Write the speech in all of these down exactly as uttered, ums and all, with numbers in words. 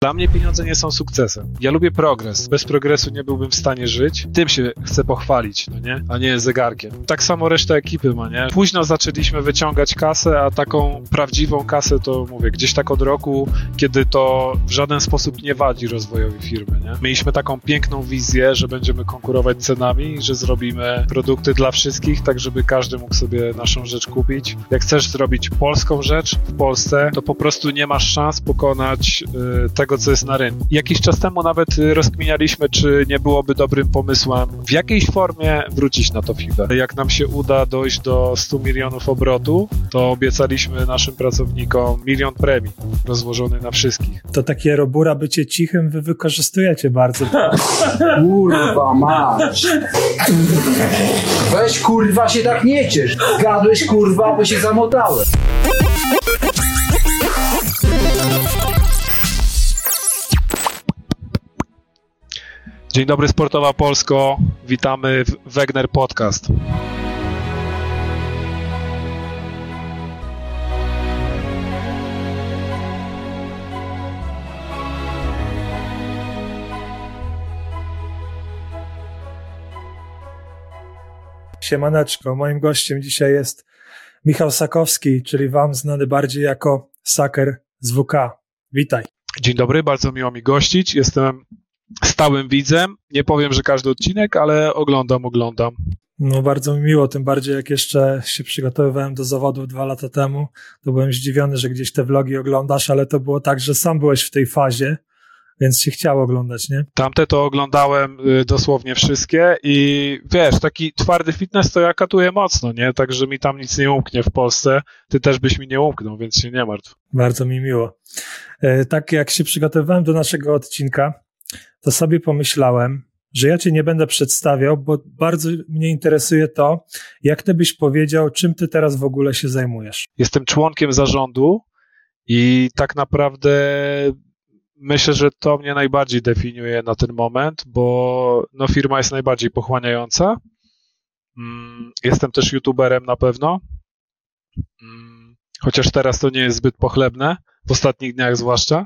Dla mnie pieniądze nie są sukcesem. Ja lubię progres. Bez progresu nie byłbym w stanie żyć. Tym się chcę pochwalić, no nie? A nie zegarkiem. Tak samo reszta ekipy ma, nie? Późno zaczęliśmy wyciągać kasę, a taką prawdziwą kasę to, mówię, gdzieś tak od roku, kiedy to w żaden sposób nie wadzi rozwojowi firmy, nie? Mieliśmy taką piękną wizję, że będziemy konkurować cenami, że zrobimy produkty dla wszystkich, tak żeby każdy mógł sobie naszą rzecz kupić. Jak chcesz zrobić polską rzecz w Polsce, to po prostu nie masz szans pokonać y, tego, co jest na rynku. Jakiś czas temu nawet rozkminialiśmy, czy nie byłoby dobrym pomysłem w jakiejś formie wrócić na to F I B A. Jak nam się uda dojść do stu milionów obrotu, to obiecaliśmy naszym pracownikom milion premii rozłożony na wszystkich. To takie Robura bycie cichym wy wykorzystujecie bardzo. Kurwa mać. Weź kurwa się tak nie ciesz. Gadłeś kurwa, bo się zamotałem. Dzień dobry, Sportowa Polsko. Witamy w Wegner Podcast. Siemaneczko, moim gościem dzisiaj jest Michał Sakowski, czyli wam znany bardziej jako Saker z W K. Witaj. Dzień dobry, bardzo miło mi gościć. Jestem stałym widzem. Nie powiem, że każdy odcinek, ale oglądam, oglądam. No bardzo mi miło, tym bardziej jak jeszcze się przygotowywałem do zawodów dwa lata temu, to byłem zdziwiony, że gdzieś te vlogi oglądasz, ale to było tak, że sam byłeś w tej fazie, więc się chciało oglądać, nie? Tamte to oglądałem y, dosłownie wszystkie i wiesz, taki twardy fitness to ja katuję mocno, nie? Także mi tam nic nie umknie w Polsce. Ty też byś mi nie umknął, więc się nie martw. Bardzo mi miło. E, tak jak się przygotowywałem do naszego odcinka, to sobie pomyślałem, że ja cię nie będę przedstawiał, bo bardzo mnie interesuje to, jak ty byś powiedział, czym ty teraz w ogóle się zajmujesz. Jestem członkiem zarządu i tak naprawdę myślę, że to mnie najbardziej definiuje na ten moment, bo no, firma jest najbardziej pochłaniająca. Jestem też youtuberem na pewno, chociaż teraz to nie jest zbyt pochlebne, w ostatnich dniach zwłaszcza.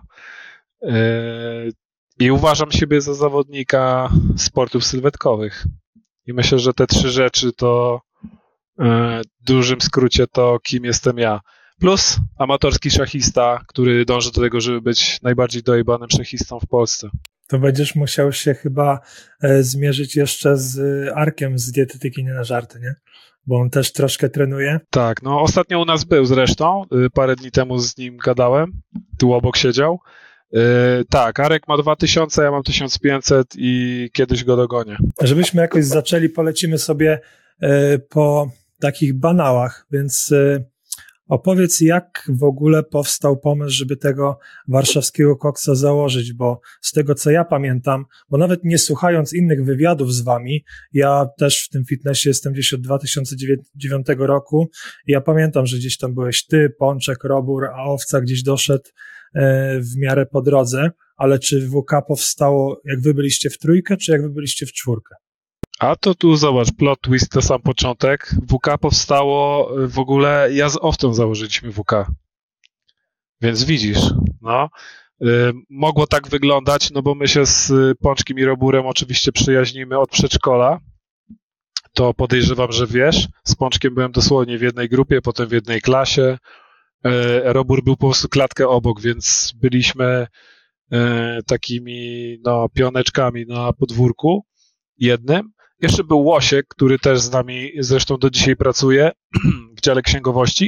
I uważam siebie za zawodnika sportów sylwetkowych. I myślę, że te trzy rzeczy to w dużym skrócie to, kim jestem ja. Plus amatorski szachista, który dąży do tego, żeby być najbardziej dojebanym szachistą w Polsce. To będziesz musiał się chyba e, zmierzyć jeszcze z Arkiem z Dietetyki Nie na Żarty, nie? Bo on też troszkę trenuje. Tak, no ostatnio u nas był zresztą, parę dni temu z nim gadałem, tu obok siedział. Yy, tak, Arek ma dwa tysiące, ja mam tysiąc pięćset i kiedyś go dogonię. Żebyśmy jakoś zaczęli, polecimy sobie e, po takich banałach, więc e, opowiedz, jak w ogóle powstał pomysł, żeby tego warszawskiego koksa założyć, bo z tego, co ja pamiętam, bo nawet nie słuchając innych wywiadów z wami, ja też w tym fitnessie jestem gdzieś od dwa tysiące dziewiątego roku i ja pamiętam, że gdzieś tam byłeś ty, Pączek, Robur, a Owca gdzieś doszedł e, w miarę po drodze, ale czy W K powstało, jak wy byliście w trójkę, czy jak wy byliście w czwórkę? A to tu zobacz, plot twist to sam początek. W K powstało w ogóle, ja z Owcą założyliśmy W K. Więc widzisz, no. Y, mogło tak wyglądać, no bo my się z Pączkiem i Roburem oczywiście przyjaźnimy od przedszkola. To podejrzewam, że wiesz. Z Pączkiem byłem dosłownie w jednej grupie, potem w jednej klasie. Y, Robur był po prostu klatkę obok, więc byliśmy y, takimi, no, pioneczkami na podwórku jednym. Jeszcze był Łosiek, który też z nami zresztą do dzisiaj pracuje w dziale księgowości.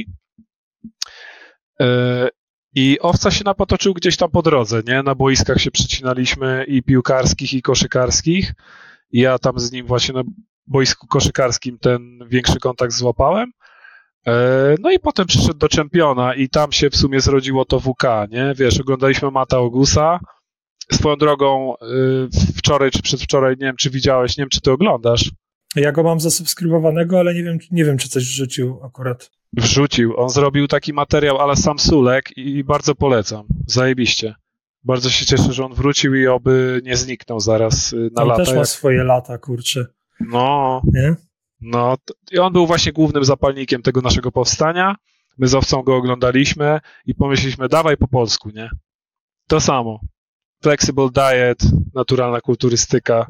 I Owca się napotoczył gdzieś tam po drodze, nie? Na boiskach się przecinaliśmy i piłkarskich, i koszykarskich. I ja tam z nim właśnie na boisku koszykarskim ten większy kontakt złapałem. No i potem przyszedł do Czempiona i tam się w sumie zrodziło to W K, nie? Wiesz, oglądaliśmy Mata Augusa. Swoją drogą, wczoraj czy przedwczoraj, nie wiem, czy widziałeś, nie wiem, czy ty oglądasz. Ja go mam zasubskrybowanego, ale nie wiem, nie wiem, czy coś wrzucił akurat. Wrzucił. On zrobił taki materiał ale sam Sulek i bardzo polecam. Zajebiście. Bardzo się cieszę, że on wrócił i oby nie zniknął zaraz na on lata. On też ma swoje lata, kurczę. No. Nie? No. I on był właśnie głównym zapalnikiem tego naszego powstania. My z Owcą go oglądaliśmy i pomyśleliśmy, dawaj po polsku, nie? To samo. flexible diet, naturalna kulturystyka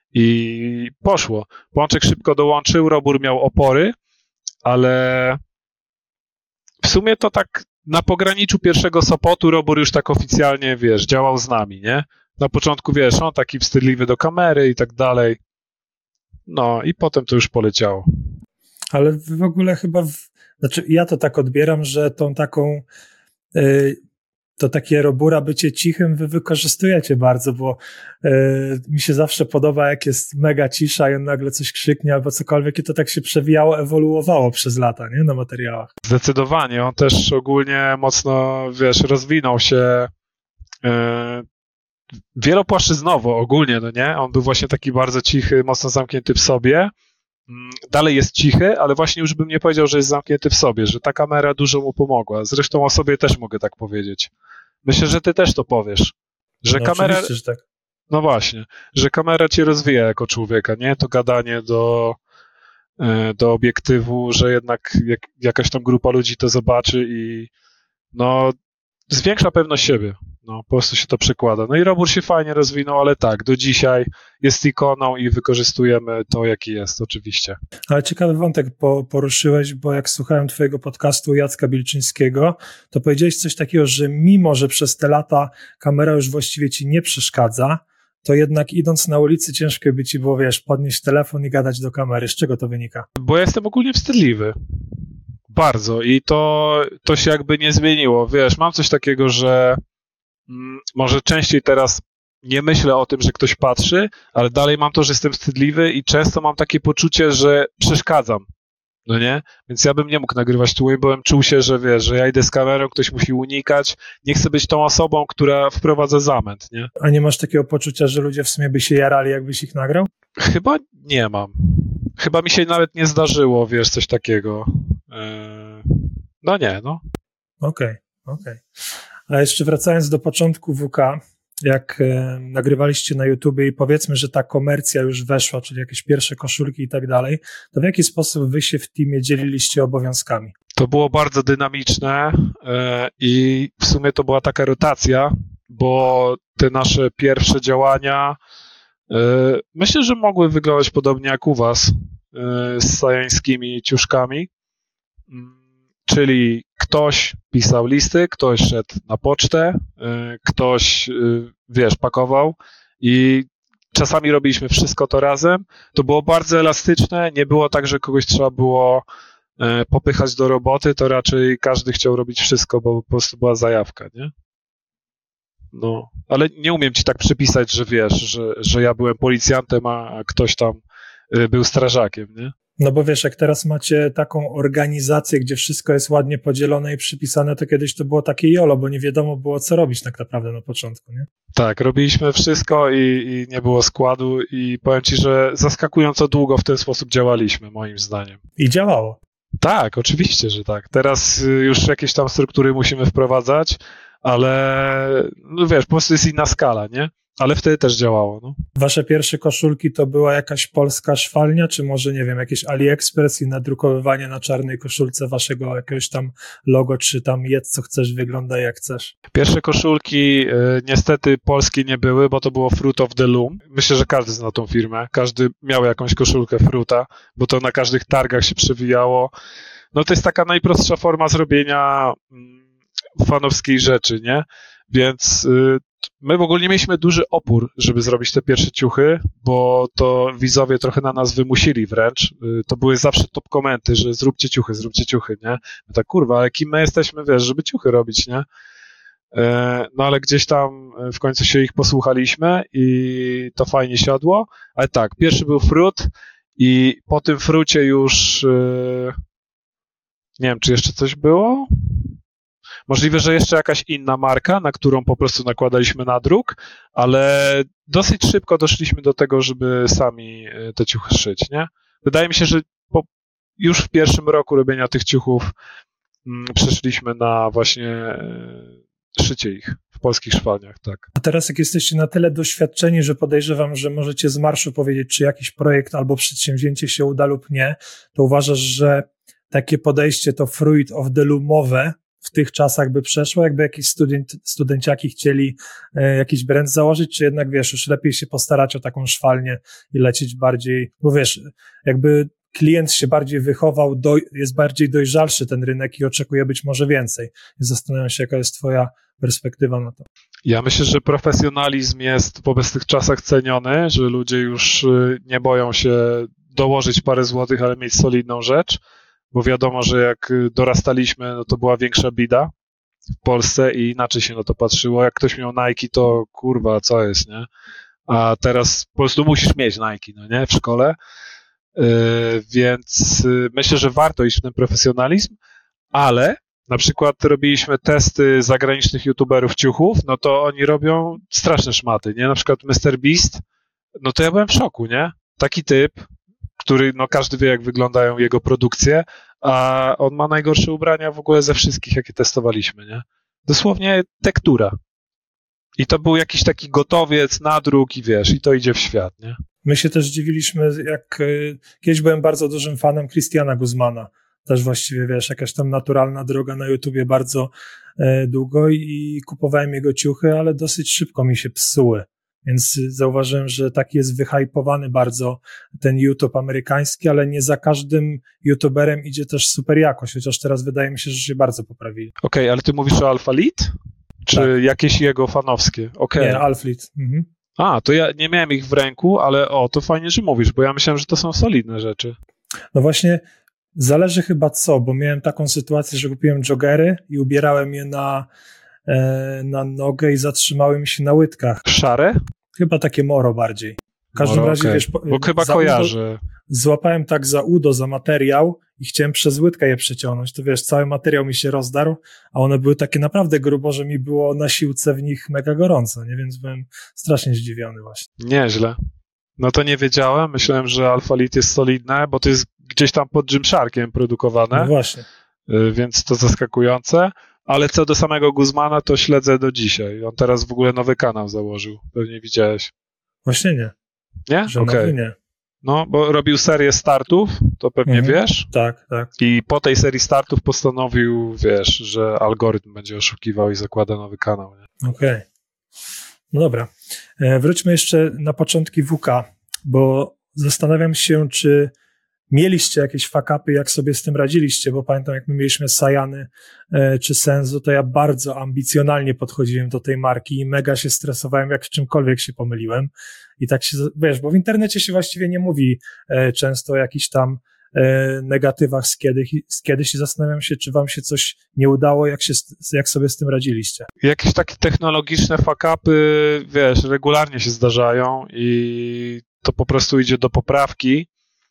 i poszło. Pączek szybko dołączył, Robór miał opory, ale w sumie to tak na pograniczu pierwszego Sopotu Robór już tak oficjalnie, wiesz, działał z nami, nie? Na początku, wiesz, on taki wstydliwy do kamery i tak dalej. No i potem to już poleciało. Ale w ogóle chyba, w, znaczy ja to tak odbieram, że tą taką, yy, to takie Robura bycie cichym wy wykorzystujecie bardzo, bo yy, mi się zawsze podoba, jak jest mega cisza i on nagle coś krzyknie albo cokolwiek i to tak się przewijało, ewoluowało przez lata, nie? Na materiałach. Zdecydowanie. On też ogólnie mocno, wiesz, rozwinął się yy, wielopłaszczyznowo ogólnie, no nie? On był właśnie taki bardzo cichy, mocno zamknięty w sobie. Dalej jest cichy, ale właśnie już bym nie powiedział, że jest zamknięty w sobie, że ta kamera dużo mu pomogła. Zresztą o sobie też mogę tak powiedzieć. Myślę, że ty też to powiesz. Że no kamera... że tak. No właśnie, że kamera cię rozwija jako człowieka, nie? To gadanie do, do obiektywu, że jednak jak, jakaś tam grupa ludzi to zobaczy i no zwiększa pewność siebie. No, po prostu się to przekłada. No i Robór się fajnie rozwinął, ale tak, do dzisiaj jest ikoną i wykorzystujemy to, jaki jest, oczywiście. Ale ciekawy wątek po, poruszyłeś, bo jak słuchałem twojego podcastu Jacka Bilczyńskiego, to powiedziałeś coś takiego, że mimo, że przez te lata kamera już właściwie ci nie przeszkadza, to jednak idąc na ulicy ciężko by ci było, wiesz, podnieść telefon i gadać do kamery. Z czego to wynika? Bo ja jestem ogólnie wstydliwy. Bardzo. I to, to się jakby nie zmieniło. Wiesz, mam coś takiego, że może częściej teraz nie myślę o tym, że ktoś patrzy, ale dalej mam to, że jestem wstydliwy i często mam takie poczucie, że przeszkadzam, no nie? Więc ja bym nie mógł nagrywać tu, bo bym czuł się, że wiesz, że ja idę z kamerą, ktoś musi unikać, nie chcę być tą osobą, która wprowadza zamęt, nie? A nie masz takiego poczucia, że ludzie w sumie by się jarali, jakbyś ich nagrał? Chyba nie mam. Chyba mi się nawet nie zdarzyło, wiesz, coś takiego. Yy... No nie, no. Okej, okay, okej. Okay. A jeszcze wracając do początku W K, jak e, nagrywaliście na YouTubie i powiedzmy, że ta komercja już weszła, czyli jakieś pierwsze koszulki i tak dalej, to w jaki sposób wy się w teamie dzieliliście obowiązkami? To było bardzo dynamiczne e, i w sumie to była taka rotacja, bo te nasze pierwsze działania e, myślę, że mogły wyglądać podobnie jak u was e, z sajańskimi ciuszkami, czyli ktoś pisał listy, ktoś szedł na pocztę, ktoś, wiesz, pakował i czasami robiliśmy wszystko to razem. To było bardzo elastyczne, nie było tak, że kogoś trzeba było popychać do roboty, to raczej każdy chciał robić wszystko, bo po prostu była zajawka, nie? No, ale nie umiem ci tak przypisać, że wiesz, że, że ja byłem policjantem, a ktoś tam był strażakiem, nie? No bo wiesz, jak teraz macie taką organizację, gdzie wszystko jest ładnie podzielone i przypisane, to kiedyś to było takie jolo, bo nie wiadomo było, co robić tak naprawdę na początku, nie? Tak, robiliśmy wszystko i, i nie było składu i powiem ci, że zaskakująco długo w ten sposób działaliśmy, moim zdaniem. I działało. Tak, oczywiście, że tak. Teraz już jakieś tam struktury musimy wprowadzać, ale no wiesz, po prostu jest inna skala, nie? Ale wtedy też działało, no. Wasze pierwsze koszulki to była jakaś polska szwalnia, czy może, nie wiem, jakieś AliExpress i nadrukowywanie na czarnej koszulce waszego jakiegoś tam logo, czy tam jedz co chcesz, wygląda jak chcesz? Pierwsze koszulki y, niestety polskie nie były, bo to było Fruit of the Loom. Myślę, że każdy zna tą firmę. Każdy miał jakąś koszulkę Fruita, bo to na każdych targach się przewijało. No to jest taka najprostsza forma zrobienia mm, fanowskiej rzeczy, nie? Więc y, my w ogóle mieliśmy duży opór, żeby zrobić te pierwsze ciuchy, bo to widzowie trochę na nas wymusili wręcz. Y, to były zawsze top komenty, że zróbcie ciuchy, zróbcie ciuchy, nie? My tak, kurwa, ale kim my jesteśmy, wiesz, żeby ciuchy robić, nie? Y, no ale gdzieś tam w końcu się ich posłuchaliśmy i to fajnie siadło. Ale tak, pierwszy był Fruit i po tym Fruicie już y, nie wiem, czy jeszcze coś było? Możliwe, że jeszcze jakaś inna marka, na którą po prostu nakładaliśmy nadruk, ale dosyć szybko doszliśmy do tego, żeby sami te ciuchy szyć, nie? Wydaje mi się, że po, już w pierwszym roku robienia tych ciuchów mm, przeszliśmy na właśnie e, szycie ich w polskich szwalniach, tak. A teraz jak jesteście na tyle doświadczeni, że podejrzewam, że możecie z marszu powiedzieć, czy jakiś projekt albo przedsięwzięcie się uda lub nie, to uważasz, że takie podejście to Fruit of the Loomowe w tych czasach by przeszło, jakby jakieś student, studenciaki chcieli e, jakiś brand założyć, czy jednak, wiesz, już lepiej się postarać o taką szwalnię i lecieć bardziej, bo wiesz, jakby klient się bardziej wychował, do, jest bardziej dojrzalszy ten rynek i oczekuje być może więcej. I zastanawiam się, jaka jest twoja perspektywa na to. Ja myślę, że profesjonalizm jest w obecnych czasach ceniony, że ludzie już nie boją się dołożyć parę złotych, ale mieć solidną rzecz, bo wiadomo, że jak dorastaliśmy, no to była większa bida w Polsce i inaczej się na to patrzyło. Jak ktoś miał Nike, to kurwa, co jest, nie? A teraz po prostu musisz mieć Nike, no nie? W szkole. Yy, więc myślę, że warto iść w ten profesjonalizm, ale na przykład robiliśmy testy zagranicznych youtuberów ciuchów, no to oni robią straszne szmaty, nie? Na przykład mister Beast, no to ja byłem w szoku, nie? Taki typ, który, no każdy wie, jak wyglądają jego produkcje, a on ma najgorsze ubrania w ogóle ze wszystkich, jakie testowaliśmy, nie? Dosłownie tektura. I to był jakiś taki gotowiec, nadruk i wiesz, i to idzie w świat, nie? My się też dziwiliśmy, jak kiedyś byłem bardzo dużym fanem Christiana Guzmana. Też właściwie, wiesz, jakaś tam naturalna droga na YouTubie bardzo e, długo i kupowałem jego ciuchy, ale dosyć szybko mi się psuły. Więc zauważyłem, że taki jest wyhypowany bardzo ten YouTube amerykański, ale nie za każdym YouTuberem idzie też super jakość, chociaż teraz wydaje mi się, że się bardzo poprawili. Okej, okay, ale ty mówisz o Alpha Lead? Czy tak. Jakieś jego fanowskie? Okay. Nie, Alflit. Mhm. A, to ja nie miałem ich w ręku, ale o, to fajnie, że mówisz, bo ja myślałem, że to są solidne rzeczy. No właśnie, zależy chyba co, bo miałem taką sytuację, że kupiłem joggery i ubierałem je na, e, na nogę i zatrzymały mi się na łydkach. Szare? Chyba takie moro bardziej. W każdym moro, razie, okay. wiesz... Bo chyba kojarzę. Udo, złapałem tak za udo, za materiał i chciałem przez łydkę je przeciągnąć. To wiesz, cały materiał mi się rozdarł, a one były takie naprawdę grubo, że mi było na siłce w nich mega gorąco, nie? Więc byłem strasznie zdziwiony właśnie. Nieźle. No to nie wiedziałem. Myślałem, że Alpha Lead jest solidne, bo to jest gdzieś tam pod Gymsharkiem produkowane. No właśnie. Więc to zaskakujące. Ale co do samego Guzmana, to śledzę do dzisiaj. On teraz w ogóle nowy kanał założył. Pewnie widziałeś. Właśnie nie. Nie? Że Okej. okay. nie. No, bo robił serię startów, to pewnie mhm. wiesz. Tak, tak. I po tej serii startów postanowił, wiesz, że algorytm będzie oszukiwał i zakłada nowy kanał. Okej. Okay. No dobra. E, wróćmy jeszcze na początki W K, bo zastanawiam się, czy mieliście jakieś fuck-upy, jak sobie z tym radziliście, bo pamiętam, jak my mieliśmy Sajany e, czy Senzu, to ja bardzo ambicjonalnie podchodziłem do tej marki i mega się stresowałem, jak w czymkolwiek się pomyliłem. I tak się, wiesz, bo w internecie się właściwie nie mówi e, często o jakichś tam e, negatywach z kiedyś, z kiedyś i zastanawiam się, czy wam się coś nie udało, jak, się, jak sobie z tym radziliście. Jakieś takie technologiczne fuck-upy, wiesz, regularnie się zdarzają i to po prostu idzie do poprawki.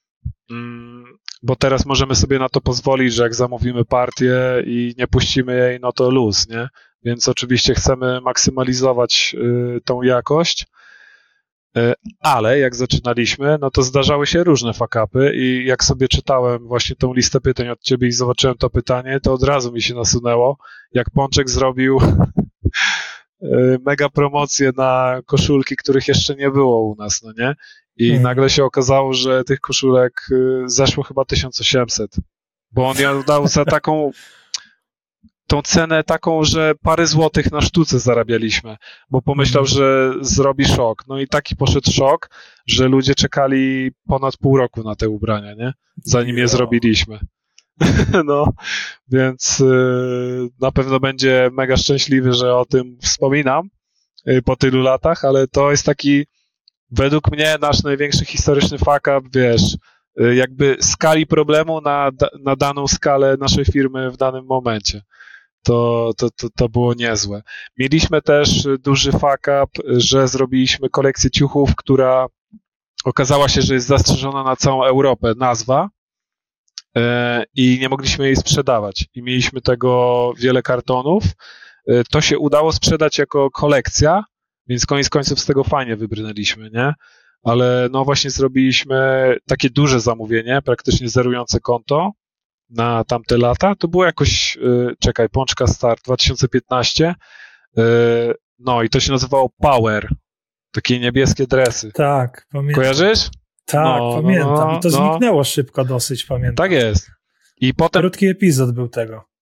Bo teraz możemy sobie na to pozwolić, że jak zamówimy partię i nie puścimy jej, no to luz, nie? Więc oczywiście chcemy maksymalizować y, tą jakość, y, ale jak zaczynaliśmy, no to zdarzały się różne fuck-upy i jak sobie czytałem właśnie tą listę pytań od ciebie i zobaczyłem to pytanie, to od razu mi się nasunęło, jak Pączek zrobił y, mega promocję na koszulki, których jeszcze nie było u nas, no nie? I hmm. nagle się okazało, że tych koszulek zeszło chyba tysiąc osiemset, bo on ją dał za taką, tą cenę taką, że parę złotych na sztuce zarabialiśmy, bo pomyślał, hmm. że zrobi szok. No i taki poszedł szok, że ludzie czekali ponad pół roku na te ubrania, nie? Zanim je zrobiliśmy. No, więc yy, na pewno będzie mega szczęśliwy, że o tym wspominam yy, po tylu latach, ale to jest taki według mnie nasz największy historyczny fuck up, wiesz, jakby skali problemu na, na daną skalę naszej firmy w danym momencie. To, to, to, to było niezłe. Mieliśmy też duży fuck up, że zrobiliśmy kolekcję ciuchów, która okazała się, że jest zastrzeżona na całą Europę, nazwa, yy, i nie mogliśmy jej sprzedawać. I mieliśmy tego wiele kartonów. Yy, to się udało sprzedać jako kolekcja, więc koniec końców z tego fajnie wybrnęliśmy, nie? Ale no właśnie zrobiliśmy takie duże zamówienie, praktycznie zerujące konto na tamte lata. To było jakoś, yy, czekaj, Pączka Start dwa tysiące piętnaście. Yy, no i to się nazywało Power. Takie niebieskie dresy. Tak, pamiętam. Kojarzysz? Tak, no, pamiętam. I to no, zniknęło szybko dosyć, pamiętam. Tak jest. I potem... Krótki epizod był tego.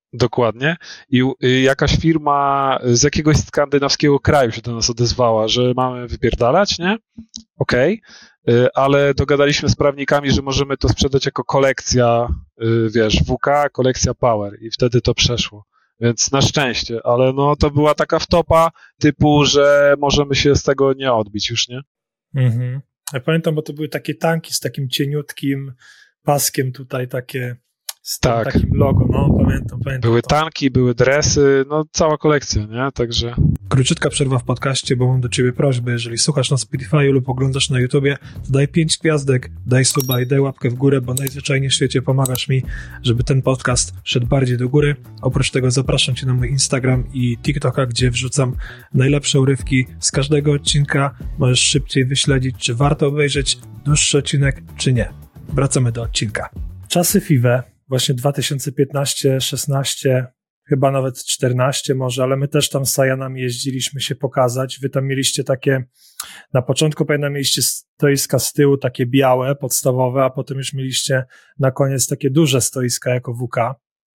Dokładnie. I y, jakaś firma z jakiegoś skandynawskiego kraju się do nas odezwała, że mamy wypierdalać, nie? Okej. Okay. Ale dogadaliśmy z prawnikami, że możemy to sprzedać jako kolekcja, y, wiesz, W K, kolekcja Power i wtedy to przeszło. Więc na szczęście, ale no to była taka wtopa typu, że możemy się z tego nie odbić już, nie? Mhm. Ja pamiętam, bo to były takie tanki z takim cieniutkim paskiem tutaj, takie z tym Tak. takim logo, no pamiętam, pamiętam. Były to. tanki, były dresy, no cała kolekcja, nie? Także... Króciutka przerwa w podcaście, bo mam do ciebie prośbę, jeżeli słuchasz na Spotify lub oglądasz na YouTubie, to daj pięć gwiazdek, daj suba i daj łapkę w górę, bo najzwyczajniej w świecie pomagasz mi, żeby ten podcast szedł bardziej do góry. Oprócz tego zapraszam cię na mój Instagram i TikToka, gdzie wrzucam najlepsze urywki z każdego odcinka. Możesz szybciej wyśledzić, czy warto obejrzeć dłuższy odcinek, czy nie. Wracamy do odcinka. Czasy F I W E, właśnie dwa tysiące piętnaście szesnaście, chyba nawet czternaście może, ale my też tam z Sajanami jeździliśmy się pokazać. Wy tam mieliście takie, na początku pamiętam mieliście stoiska z tyłu, takie białe, podstawowe, a potem już mieliście na koniec takie duże stoiska jako W K.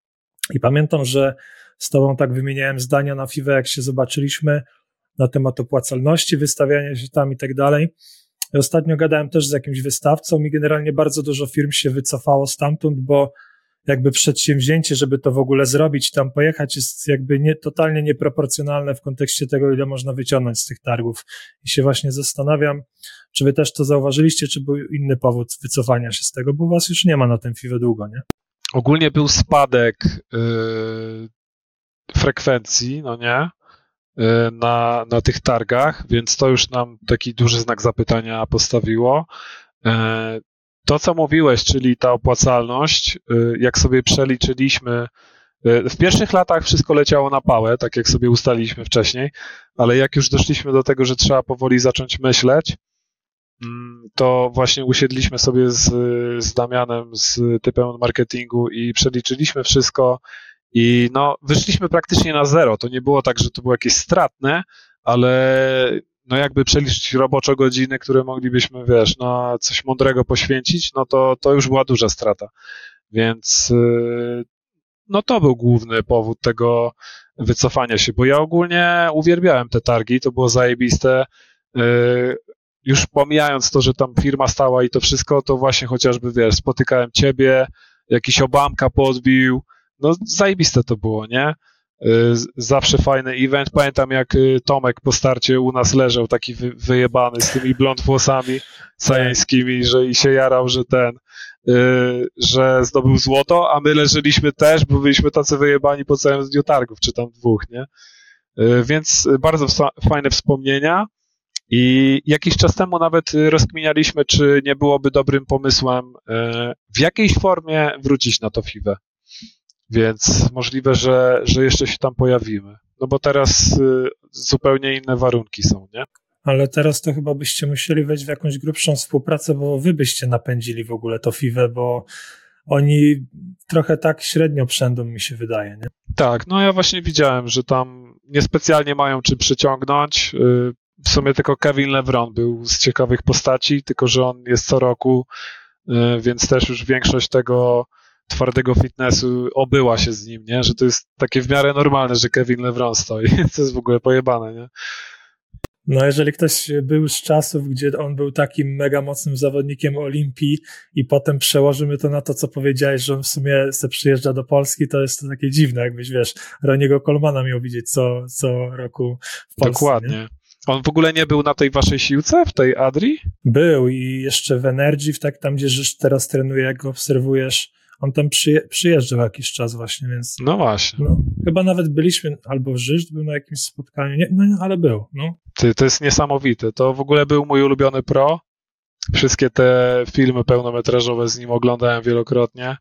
I pamiętam, że z tobą tak wymieniałem zdania na F I W E, jak się zobaczyliśmy, na temat opłacalności, wystawiania się tam i tak dalej. I ostatnio gadałem też z jakimś wystawcą i generalnie bardzo dużo firm się wycofało stamtąd, bo jakby przedsięwzięcie, żeby to w ogóle zrobić, tam pojechać, jest jakby nie, totalnie nieproporcjonalne w kontekście tego, ile można wyciągnąć z tych targów. I się właśnie zastanawiam, czy wy też to zauważyliście, czy był inny powód wycofania się z tego, bo was już nie ma na tym F I W E długo, nie? Ogólnie był spadek yy, frekwencji, no nie? Yy, na, na tych targach, więc to już nam taki duży znak zapytania postawiło. Yy, To, co mówiłeś, czyli ta opłacalność, jak sobie przeliczyliśmy, w pierwszych latach wszystko leciało na pałę, tak jak sobie ustaliliśmy wcześniej, ale jak już doszliśmy do tego, że trzeba powoli zacząć myśleć, to właśnie usiedliśmy sobie z, z Damianem, z typem od marketingu i przeliczyliśmy wszystko i no, wyszliśmy praktycznie na zero. To nie było tak, że to było jakieś stratne, ale no jakby przeliczyć roboczo godziny, które moglibyśmy, wiesz, na coś mądrego poświęcić, no to, to już była duża strata. Więc no to był główny powód tego wycofania się, bo ja ogólnie uwielbiałem te targi, to było zajebiste. Już pomijając to, że tam firma stała i to wszystko, to właśnie chociażby, wiesz, spotykałem ciebie, jakiś Obamka podbił, no zajebiste to było, nie? Zawsze fajny event. Pamiętam, jak Tomek po starcie u nas leżał taki wy, wyjebany z tymi blond włosami sajańskimi, że i się jarał, że ten, yy, że zdobył złoto, a my leżeliśmy też, bo byliśmy tacy wyjebani po całym dniu targów, czy tam dwóch, nie? Yy, więc bardzo wsa- fajne wspomnienia i jakiś czas temu nawet rozkminialiśmy, czy nie byłoby dobrym pomysłem yy, w jakiejś formie wrócić na to F I W E. Więc możliwe, że, że jeszcze się tam pojawimy. No bo teraz y, zupełnie inne warunki są, nie? Ale teraz to chyba byście musieli wejść w jakąś grubszą współpracę, bo wy byście napędzili w ogóle to F I W E, bo oni trochę tak średnio przędą, mi się wydaje, nie? Tak, no ja właśnie widziałem, że tam niespecjalnie mają czym przyciągnąć. Y, w sumie tylko Kevin LeBron był z ciekawych postaci, tylko że on jest co roku, y, więc też już większość tego twardego fitnessu obyła się z nim, nie? Że to jest takie w miarę normalne, że Kevin LeBron stoi. To jest w ogóle pojebane, nie? No jeżeli ktoś był z czasów, gdzie on był takim mega mocnym zawodnikiem Olimpii i potem przełożymy to na to, co powiedziałeś, że on w sumie se przyjeżdża do Polski, to jest to takie dziwne, jakbyś, wiesz, Roniego Colemana miał widzieć co, co roku w Polsce. Dokładnie. Nie? On w ogóle nie był na tej waszej siłce, w tej Adri? Był i jeszcze w Energy, w tak tam, gdzie Żyż teraz trenuje, jak go obserwujesz, on tam przyje, przyjeżdżał jakiś czas właśnie, więc... No właśnie. No, chyba nawet byliśmy, albo Żyż był na jakimś spotkaniu, nie, no ale był, no. Ty, to jest niesamowite. To w ogóle był mój ulubiony pro. Wszystkie te filmy pełnometrażowe z nim oglądałem wielokrotnie.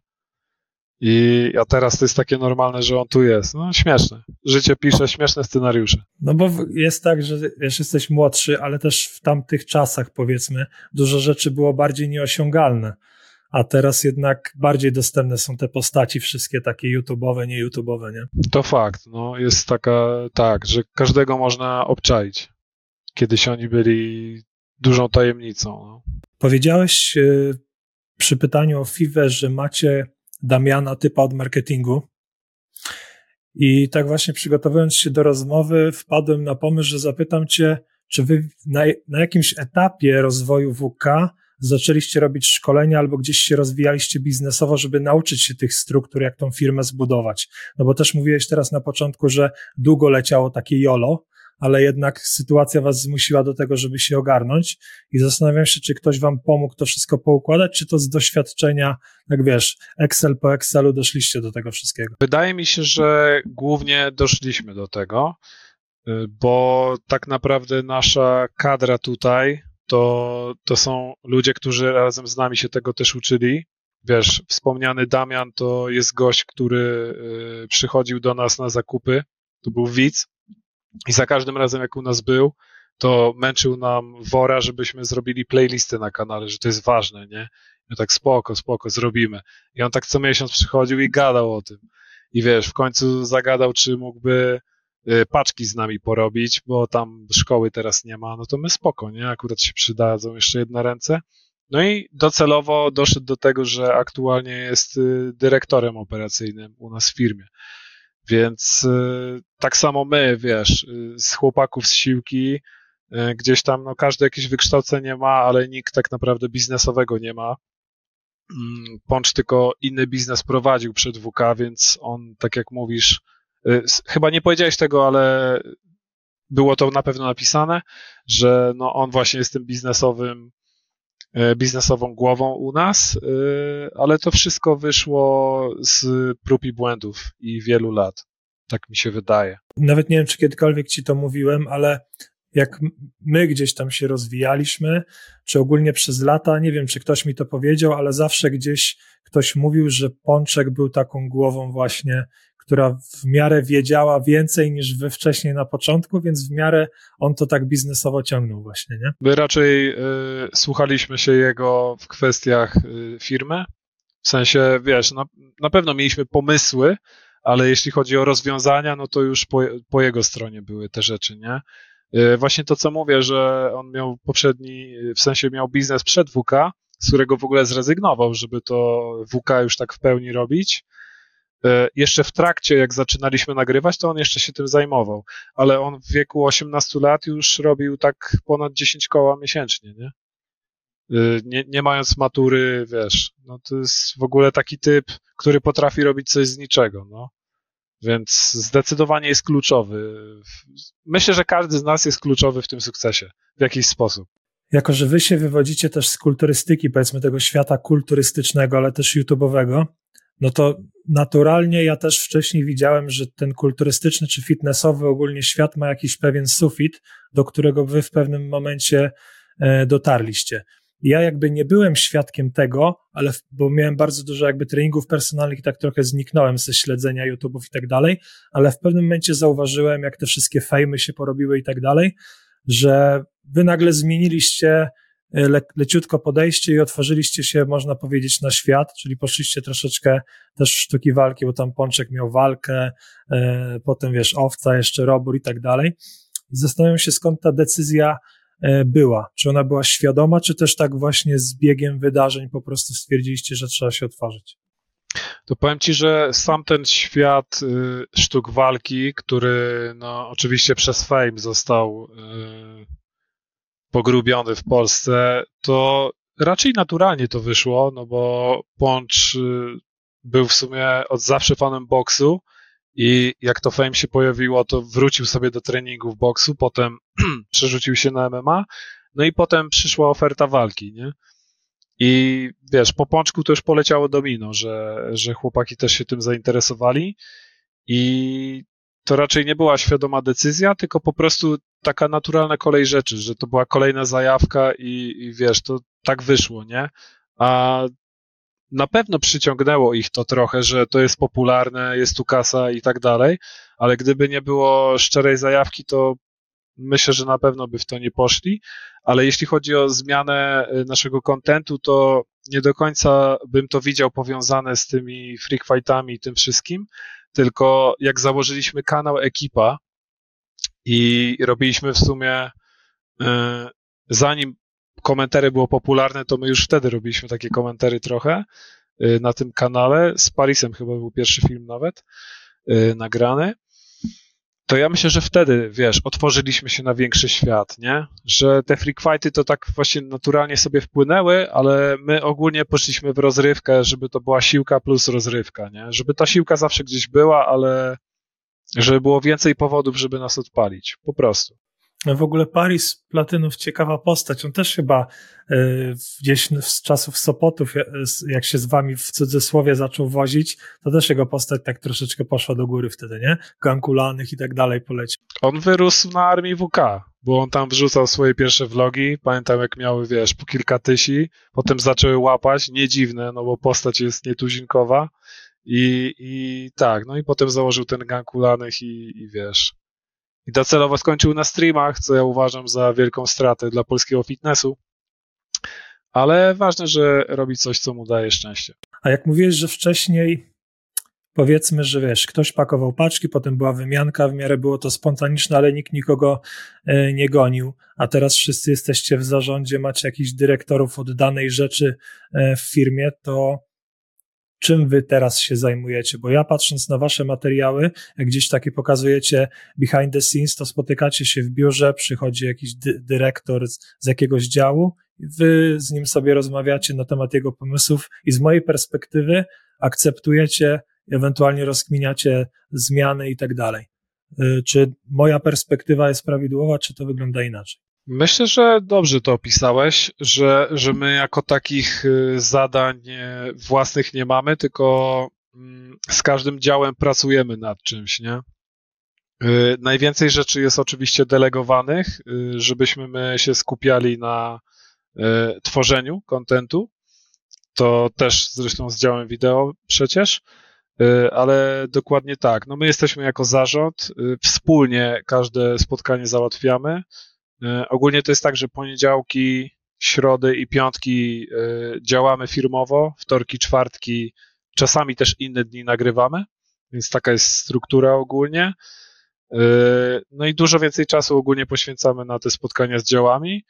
I a teraz to jest takie normalne, że on tu jest. No śmieszne. Życie pisze śmieszne scenariusze. No bo jest tak, że wiesz, jesteś młodszy, ale też w tamtych czasach, powiedzmy, dużo rzeczy było bardziej nieosiągalne. A teraz jednak bardziej dostępne są te postaci wszystkie takie YouTube'owe, nie YouTube'owe, nie? To fakt. No jest taka, tak, że każdego można obczaić. Kiedyś oni byli dużą tajemnicą. No. Powiedziałeś yy, przy pytaniu o F I W E, że macie Damiana, typa od marketingu. I tak właśnie przygotowując się do rozmowy, wpadłem na pomysł, że zapytam cię, czy wy na, na jakimś etapie rozwoju W K zaczęliście robić szkolenia albo gdzieś się rozwijaliście biznesowo, żeby nauczyć się tych struktur, jak tą firmę zbudować. No bo też mówiłeś teraz na początku, że długo leciało takie jolo, ale jednak sytuacja was zmusiła do tego, żeby się ogarnąć i zastanawiam się, czy ktoś wam pomógł to wszystko poukładać, czy to z doświadczenia, jak wiesz, Excel po Excelu doszliście do tego wszystkiego? Wydaje mi się, że głównie doszliśmy do tego, bo tak naprawdę nasza kadra tutaj to, to są ludzie, którzy razem z nami się tego też uczyli. Wiesz, wspomniany Damian to jest gość, który przychodził do nas na zakupy, to był widz i za każdym razem jak u nas był, to męczył nam wora, żebyśmy zrobili playlisty na kanale, że to jest ważne, nie? No tak spoko, spoko, zrobimy. I on tak co miesiąc przychodził i gadał o tym. I wiesz, w końcu zagadał, czy mógłby paczki z nami porobić, bo tam szkoły teraz nie ma, no to my spoko, nie? Akurat się przydadzą jeszcze jedne ręce. No i docelowo doszedł do tego, że aktualnie jest dyrektorem operacyjnym u nas w firmie. Więc tak samo my, wiesz, z chłopaków z siłki, gdzieś tam, no każdy jakieś wykształcenie ma, ale nikt tak naprawdę biznesowego nie ma. Poncz tylko inny biznes prowadził przed W K, więc on, tak jak mówisz, chyba nie powiedziałeś tego, ale było to na pewno napisane, że no on właśnie jest tym biznesowym, biznesową głową u nas, ale to wszystko wyszło z prób i błędów i wielu lat. Tak mi się wydaje. Nawet nie wiem, czy kiedykolwiek ci to mówiłem, ale jak my gdzieś tam się rozwijaliśmy, czy ogólnie przez lata, nie wiem, czy ktoś mi to powiedział, ale zawsze gdzieś ktoś mówił, że Pączek był taką głową właśnie, która w miarę wiedziała więcej niż wy wcześniej na początku, więc w miarę on to tak biznesowo ciągnął właśnie, nie? My raczej y, słuchaliśmy się jego w kwestiach y, firmy, w sensie, wiesz, na, na pewno mieliśmy pomysły, ale jeśli chodzi o rozwiązania, no to już po, po jego stronie były te rzeczy, nie? Y, właśnie to, co mówię, że on miał poprzedni, w sensie miał biznes przed W K, z którego w ogóle zrezygnował, żeby to W K już tak w pełni robić. Jeszcze w trakcie, jak zaczynaliśmy nagrywać, to on jeszcze się tym zajmował, ale on w wieku osiemnastu lat już robił tak ponad dziesięć koła miesięcznie, nie? Nie, nie mając matury, wiesz, no to jest w ogóle taki typ, który potrafi robić coś z niczego, no. Więc zdecydowanie jest kluczowy. Myślę, że każdy z nas jest kluczowy w tym sukcesie, w jakiś sposób. Jako że wy się wywodzicie też z kulturystyki, powiedzmy tego świata kulturystycznego, ale też YouTube'owego, no to naturalnie ja też wcześniej widziałem, że ten kulturystyczny czy fitnessowy ogólnie świat ma jakiś pewien sufit, do którego wy w pewnym momencie e, dotarliście. Ja jakby nie byłem świadkiem tego, ale w, bo miałem bardzo dużo jakby treningów personalnych i tak trochę zniknąłem ze śledzenia YouTube'ów i tak dalej, ale w pewnym momencie zauważyłem, jak te wszystkie fejmy się porobiły i tak dalej, że wy nagle zmieniliście Le, leciutko podejście i otworzyliście się, można powiedzieć, na świat, czyli poszliście troszeczkę też w sztuki walki, bo tam Pączek miał walkę, e, potem wiesz, Owca, jeszcze Robór i tak dalej. I zastanawiam się, skąd ta decyzja e, była. Czy ona była świadoma, czy też tak właśnie z biegiem wydarzeń po prostu stwierdziliście, że trzeba się otworzyć? To powiem ci, że sam ten świat y, sztuk walki, który no oczywiście przez fame został y, pogrubiony w Polsce, to raczej naturalnie to wyszło, no bo Poncz był w sumie od zawsze fanem boksu i jak to fame się pojawiło, to wrócił sobie do treningów boksu, potem przerzucił się na M M A, no i potem przyszła oferta walki, nie? I wiesz, po Pączku to już poleciało domino, że, że chłopaki też się tym zainteresowali i to raczej nie była świadoma decyzja, tylko po prostu taka naturalna kolej rzeczy, że to była kolejna zajawka i, i wiesz, to tak wyszło, nie? A na pewno przyciągnęło ich to trochę, że to jest popularne, jest tu kasa i tak dalej, ale gdyby nie było szczerej zajawki, to myślę, że na pewno by w to nie poszli, ale jeśli chodzi o zmianę naszego kontentu, to nie do końca bym to widział powiązane z tymi freak fightami i tym wszystkim, tylko jak założyliśmy kanał Ekipa i robiliśmy w sumie, zanim komentary było popularne, to my już wtedy robiliśmy takie komentary trochę na tym kanale, z Parisem chyba był pierwszy film nawet, yy, nagrany, to ja myślę, że wtedy, wiesz, otworzyliśmy się na większy świat, nie? Że te freak fighty to tak właśnie naturalnie sobie wpłynęły, ale my ogólnie poszliśmy w rozrywkę, żeby to była siłka plus rozrywka, nie? Żeby ta siłka zawsze gdzieś była, ale żeby było więcej powodów, żeby nas odpalić. Po prostu. W ogóle Paris Platynów ciekawa postać. On też chyba y, gdzieś z czasów Sopotów, jak się z wami w cudzysłowie zaczął wozić, to też jego postać tak troszeczkę poszła do góry wtedy, nie? Gankulanych i tak dalej poleciał. On wyrósł na armii W K, bo on tam wrzucał swoje pierwsze vlogi. Pamiętam, jak miały, wiesz, po kilka tysi. Potem zaczęły łapać. Nie dziwne, no bo postać jest nietuzinkowa. I, i tak, no i potem założył ten Gankulanych i, i wiesz... I docelowo skończył na streamach, co ja uważam za wielką stratę dla polskiego fitnessu. Ale ważne, że robi coś, co mu daje szczęście. A jak mówiłeś, że wcześniej, powiedzmy, że wiesz, ktoś pakował paczki, potem była wymianka, w miarę było to spontaniczne, ale nikt nikogo e, nie gonił, a teraz wszyscy jesteście w zarządzie, macie jakichś dyrektorów od danej rzeczy e, w firmie, to czym wy teraz się zajmujecie? Bo ja patrząc na wasze materiały, jak gdzieś takie pokazujecie behind the scenes, to spotykacie się w biurze, przychodzi jakiś dy- dyrektor z, z jakiegoś działu i wy z nim sobie rozmawiacie na temat jego pomysłów i z mojej perspektywy akceptujecie, ewentualnie rozkminiacie zmiany i tak dalej. Czy moja perspektywa jest prawidłowa, czy to wygląda inaczej? Myślę, że dobrze to opisałeś, że, że my jako takich zadań własnych nie mamy, tylko z każdym działem pracujemy nad czymś, nie? Najwięcej rzeczy jest oczywiście delegowanych, żebyśmy my się skupiali na tworzeniu kontentu. To też zresztą z działem wideo przecież, ale dokładnie tak. No my jesteśmy jako zarząd, wspólnie każde spotkanie załatwiamy. Ogólnie to jest tak, że poniedziałki, środy i piątki działamy firmowo, wtorki, czwartki, czasami też inne dni nagrywamy, więc taka jest struktura ogólnie. No i dużo więcej czasu ogólnie poświęcamy na te spotkania z działami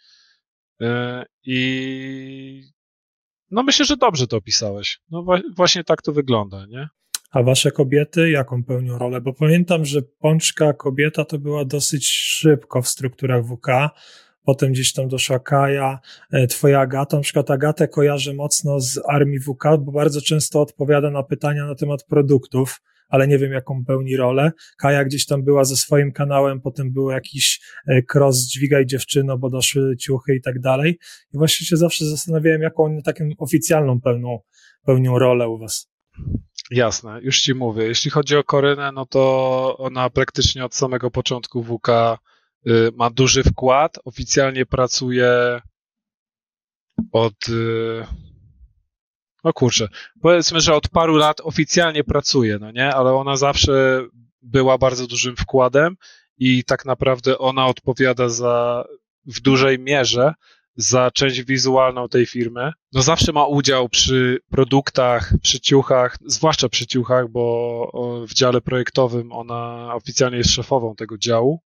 i no myślę, że dobrze to opisałeś. No właśnie tak to wygląda, nie? A wasze kobiety jaką pełnią rolę? Bo pamiętam, że Pączka kobieta to była dosyć szybko w strukturach W K, potem gdzieś tam doszła Kaja, twoja Agata, na przykład Agatę kojarzę mocno z armii W K, bo bardzo często odpowiada na pytania na temat produktów, ale nie wiem jaką pełni rolę. Kaja gdzieś tam była ze swoim kanałem, potem był jakiś cross Dźwigaj dziewczyno, bo doszły ciuchy i tak dalej. I właśnie się zawsze zastanawiałem, jaką oni taką oficjalną pełnią, pełnią rolę u was. Jasne, już ci mówię. Jeśli chodzi o Korynę, no to ona praktycznie od samego początku W K y, ma duży wkład. Oficjalnie pracuje od... Y, no kurczę, powiedzmy, że od paru lat oficjalnie pracuje, no nie? Ale ona zawsze była bardzo dużym wkładem i tak naprawdę ona odpowiada za w dużej mierze za część wizualną tej firmy. No zawsze ma udział przy produktach, przy ciuchach, zwłaszcza przy ciuchach, bo w dziale projektowym ona oficjalnie jest szefową tego działu.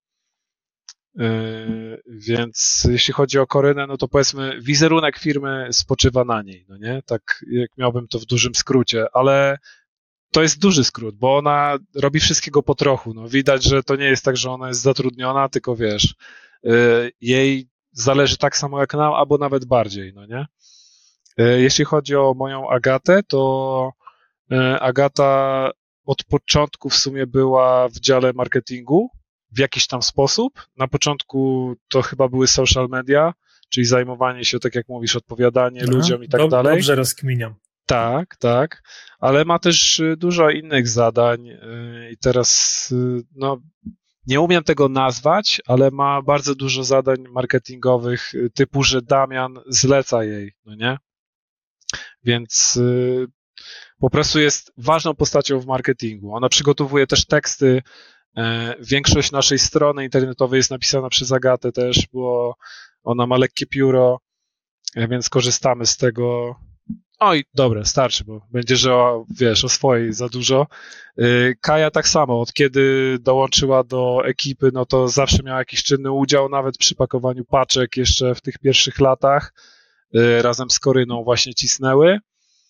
Yy, więc jeśli chodzi o Korynę, no to powiedzmy wizerunek firmy spoczywa na niej, no nie? Tak jak miałbym to w dużym skrócie, ale to jest duży skrót, bo ona robi wszystkiego po trochu. No widać, że to nie jest tak, że ona jest zatrudniona, tylko wiesz, yy, jej zależy tak samo jak nam, albo nawet bardziej, no nie? Jeśli chodzi o moją Agatę, to Agata od początku w sumie była w dziale marketingu w jakiś tam sposób. Na początku to chyba były social media, czyli zajmowanie się, tak jak mówisz, odpowiadanie Aha, ludziom i tak dob- dalej. Dobrze rozkminiam. Tak, tak, ale ma też dużo innych zadań i teraz, no, nie umiem tego nazwać, ale ma bardzo dużo zadań marketingowych typu, że Damian zleca jej, no nie? Więc y, po prostu jest ważną postacią w marketingu. Ona przygotowuje też teksty. Y, większość naszej strony internetowej jest napisana przez Agatę też, bo ona ma lekkie pióro, więc korzystamy z tego. Oj, dobra, starczy, bo będzie, że o, wiesz, o swojej za dużo. Kaja tak samo, od kiedy dołączyła do ekipy, no to zawsze miała jakiś czynny udział, nawet przy pakowaniu paczek jeszcze w tych pierwszych latach. Razem z Koryną właśnie cisnęły.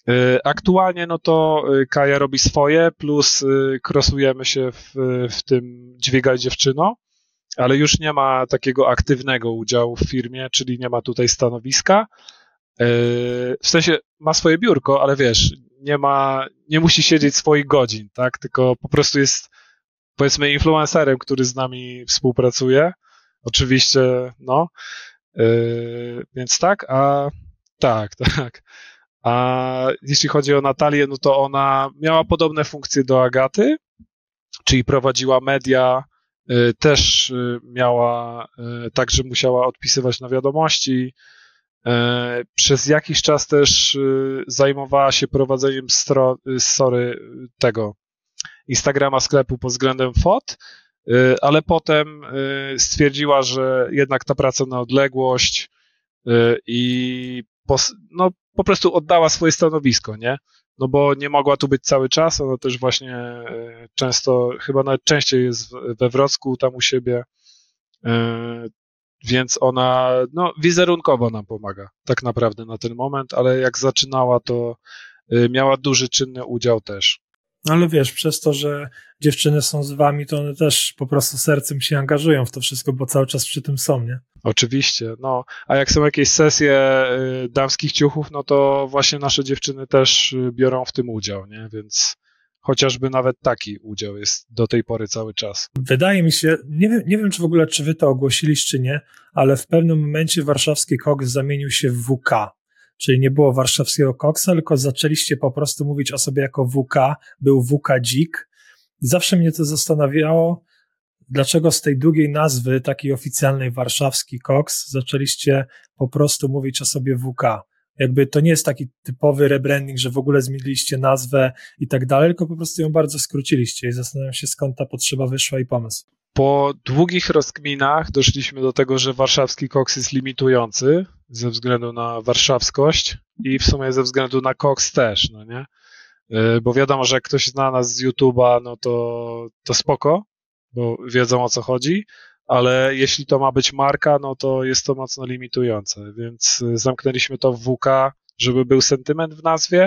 Aktualnie no to Kaja robi swoje, plus krosujemy się w, w tym Dźwigaj Dziewczyno, ale już nie ma takiego aktywnego udziału w firmie, czyli nie ma tutaj stanowiska. W sensie ma swoje biurko, ale wiesz, nie ma, nie musi siedzieć swoich godzin, tak? Tylko po prostu jest, powiedzmy, influencerem, który z nami współpracuje. Oczywiście, no. Więc tak, a tak, tak. A jeśli chodzi o Natalię, no to ona miała podobne funkcje do Agaty, czyli prowadziła media, też miała, także musiała odpisywać na wiadomości. Przez jakiś czas też zajmowała się prowadzeniem stro, sorry, tego Instagrama sklepu pod względem fot, ale potem stwierdziła, że jednak ta praca na odległość i pos, no, po prostu oddała swoje stanowisko, nie? No bo nie mogła tu być cały czas, ona też właśnie często, chyba nawet częściej jest we Wrocku, tam u siebie, więc ona, no, wizerunkowo nam pomaga tak naprawdę na ten moment, ale jak zaczynała, to miała duży, czynny udział też. Ale wiesz, przez to, że dziewczyny są z wami, to one też po prostu sercem się angażują w to wszystko, bo cały czas przy tym są, nie? Oczywiście, no. A jak są jakieś sesje y, damskich ciuchów, no to właśnie nasze dziewczyny też biorą w tym udział, nie? Więc chociażby nawet taki udział jest do tej pory cały czas. Wydaje mi się, nie wiem, nie wiem czy w ogóle, czy wy to ogłosiliście, czy nie, ale w pewnym momencie warszawski koks zamienił się w W K. Czyli nie było warszawskiego koksa, tylko zaczęliście po prostu mówić o sobie jako W K, był W K Dzik. I zawsze mnie to zastanawiało, dlaczego z tej długiej nazwy, takiej oficjalnej warszawski koks, zaczęliście po prostu mówić o sobie W K. Jakby to nie jest taki typowy rebranding, że w ogóle zmieniliście nazwę i tak dalej, tylko po prostu ją bardzo skróciliście i zastanawiam się, skąd ta potrzeba wyszła i pomysł. Po długich rozkminach doszliśmy do tego, że warszawski koks jest limitujący ze względu na warszawskość i w sumie ze względu na koks też, no nie? Bo wiadomo, że jak ktoś zna nas z YouTube'a, no to, to spoko, bo wiedzą o co chodzi, ale jeśli to ma być marka, no to jest to mocno limitujące, więc zamknęliśmy to w W K, żeby był sentyment w nazwie,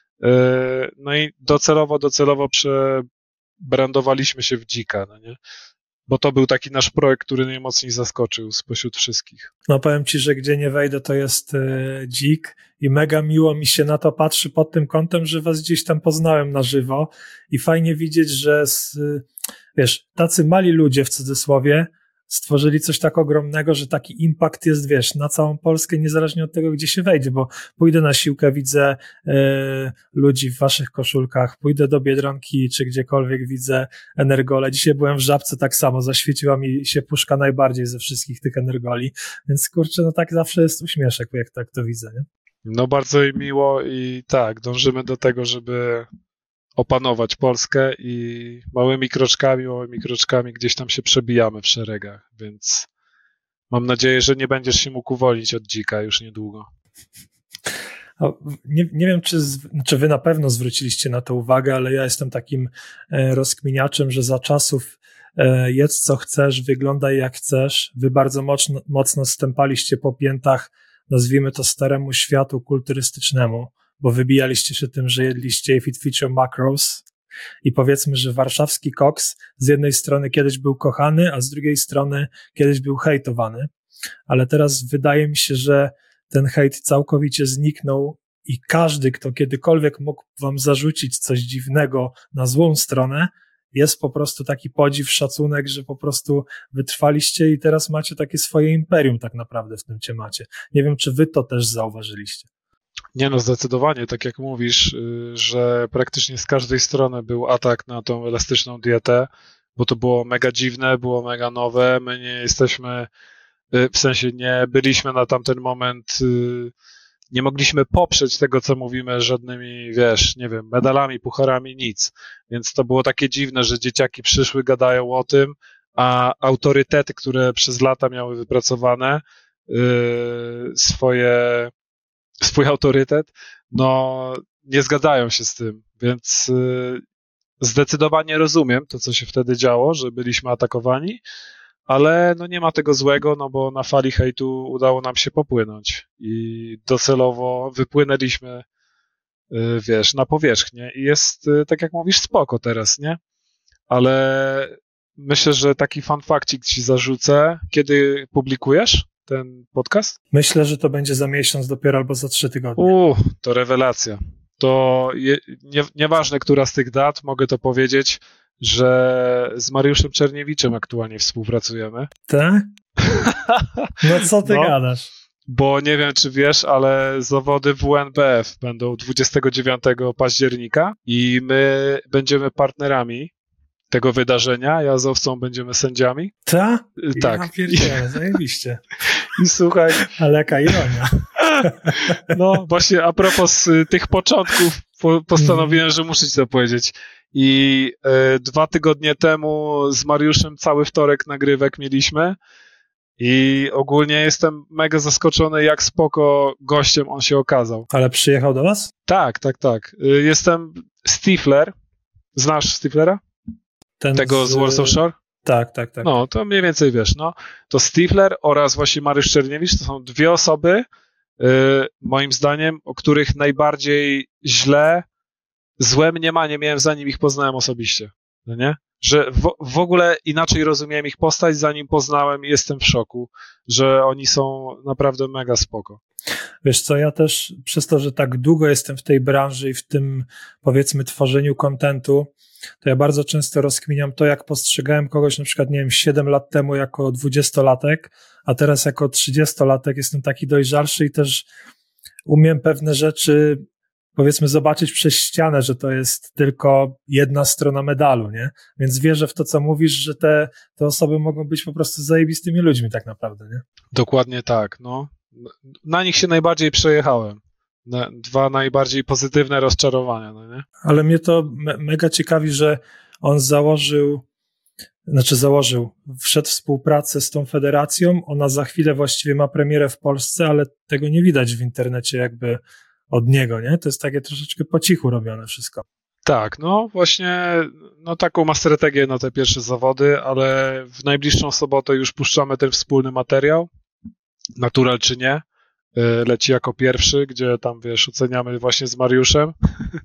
no i docelowo, docelowo przebrandowaliśmy się w Dzika, no nie? Bo to był taki nasz projekt, który najmocniej zaskoczył spośród wszystkich. No powiem ci, że gdzie nie wejdę, to jest y, Dzik i mega miło mi się na to patrzy pod tym kątem, że was gdzieś tam poznałem na żywo i fajnie widzieć, że z, y, wiesz, tacy mali ludzie w cudzysłowie stworzyli coś tak ogromnego, że taki impact jest, wiesz, na całą Polskę, niezależnie od tego, gdzie się wejdzie, bo pójdę na siłkę, widzę e, ludzi w waszych koszulkach, pójdę do Biedronki, czy gdziekolwiek widzę Energole. Dzisiaj byłem w Żabce, tak samo, zaświeciła mi się puszka najbardziej ze wszystkich tych Energoli, więc kurczę, no tak zawsze jest uśmieszek, jak tak to widzę, nie? No bardzo mi miło i tak, dążymy do tego, żeby opanować Polskę i małymi kroczkami, małymi kroczkami gdzieś tam się przebijamy w szeregach, więc mam nadzieję, że nie będziesz się mógł uwolnić od Dzika już niedługo. Nie, nie wiem, czy, czy wy na pewno zwróciliście na to uwagę, ale ja jestem takim rozkminiaczem, że za czasów jedz co chcesz, wyglądaj jak chcesz, wy bardzo mocno, mocno stępaliście po piętach, nazwijmy to staremu światu kulturystycznemu, bo wybijaliście się tym, że jedliście Fit Feature Macros i powiedzmy, że warszawski koks z jednej strony kiedyś był kochany, a z drugiej strony kiedyś był hejtowany, ale teraz wydaje mi się, że ten hejt całkowicie zniknął i każdy, kto kiedykolwiek mógł wam zarzucić coś dziwnego na złą stronę, jest po prostu taki podziw, szacunek, że po prostu wytrwaliście i teraz macie takie swoje imperium tak naprawdę w tym temacie. Nie wiem, czy wy to też zauważyliście. Nie no, zdecydowanie, tak jak mówisz, że praktycznie z każdej strony był atak na tą elastyczną dietę, bo to było mega dziwne, było mega nowe, my nie jesteśmy, w sensie nie byliśmy na tamten moment, nie mogliśmy poprzeć tego, co mówimy żadnymi, wiesz, nie wiem, medalami, pucharami, nic, więc to było takie dziwne, że dzieciaki przyszły, gadają o tym, a autorytety, które przez lata miały wypracowane swoje swój autorytet, no nie zgadzają się z tym, więc y, zdecydowanie rozumiem to, co się wtedy działo, że byliśmy atakowani, ale no nie ma tego złego, no bo na fali hejtu udało nam się popłynąć i docelowo wypłynęliśmy y, wiesz, na powierzchnię i jest, y, tak jak mówisz, spoko teraz, nie? Ale myślę, że taki fun factik ci zarzucę. Kiedy publikujesz ten podcast? Myślę, że to będzie za miesiąc dopiero albo za trzy tygodnie. Uuu, to rewelacja. To je, nie, nieważne, która z tych dat, mogę to powiedzieć, że z Mariuszem Czerniewiczem aktualnie współpracujemy. Tak? No co ty No. gadasz? Bo nie wiem, czy wiesz, ale zawody W N B F będą dwudziestego dziewiątego października i my będziemy partnerami tego wydarzenia. Ja z Owcą będziemy sędziami. Ta? Y, Tak. Ja pierdzielę, zajebiście. I słuchaj, Ale jaka ironia. no właśnie a propos y, tych początków, po, postanowiłem, że muszę ci to powiedzieć. I y, dwa tygodnie temu z Mariuszem cały wtorek nagrywek mieliśmy i ogólnie jestem mega zaskoczony, jak spoko gościem on się okazał. Ale przyjechał do was? Tak, tak, tak. Y, Jestem Stifler. Znasz Stiflera? Ten Tego z Warsaw Shore? Tak, tak, tak. No, to mniej więcej wiesz, no. To Stifler oraz właśnie Mariusz Czerniewicz to są dwie osoby, y, moim zdaniem, o których najbardziej źle, złe mniemanie miałem, zanim ich poznałem osobiście. No nie? Że w, w ogóle inaczej rozumiałem ich postać, zanim poznałem i jestem w szoku, że oni są naprawdę mega spoko. Wiesz co, ja też przez to, że tak długo jestem w tej branży i w tym, powiedzmy, tworzeniu kontentu, to ja bardzo często rozkminiam to, jak postrzegałem kogoś na przykład, nie wiem, siedem lat temu jako dwudziestolatek, a teraz jako trzydziestolatek jestem taki dojrzalszy i też umiem pewne rzeczy, powiedzmy, zobaczyć przez ścianę, że to jest tylko jedna strona medalu, nie? Więc wierzę w to, co mówisz, że te, te osoby mogą być po prostu zajebistymi ludźmi tak naprawdę, nie? Dokładnie tak, no. Na nich się najbardziej przejechałem. Na, dwa najbardziej pozytywne rozczarowania, no nie? Ale mnie to me- mega ciekawi, że on założył, znaczy założył, wszedł w współpracę z tą federacją, ona za chwilę właściwie ma premierę w Polsce, ale tego nie widać w internecie jakby od niego, nie? To jest takie troszeczkę po cichu robione wszystko. Tak, no właśnie, no taką ma strategię na te pierwsze zawody, ale w najbliższą sobotę już puszczamy ten wspólny materiał, natural czy nie, leci jako pierwszy, gdzie tam, wiesz, oceniamy właśnie z Mariuszem,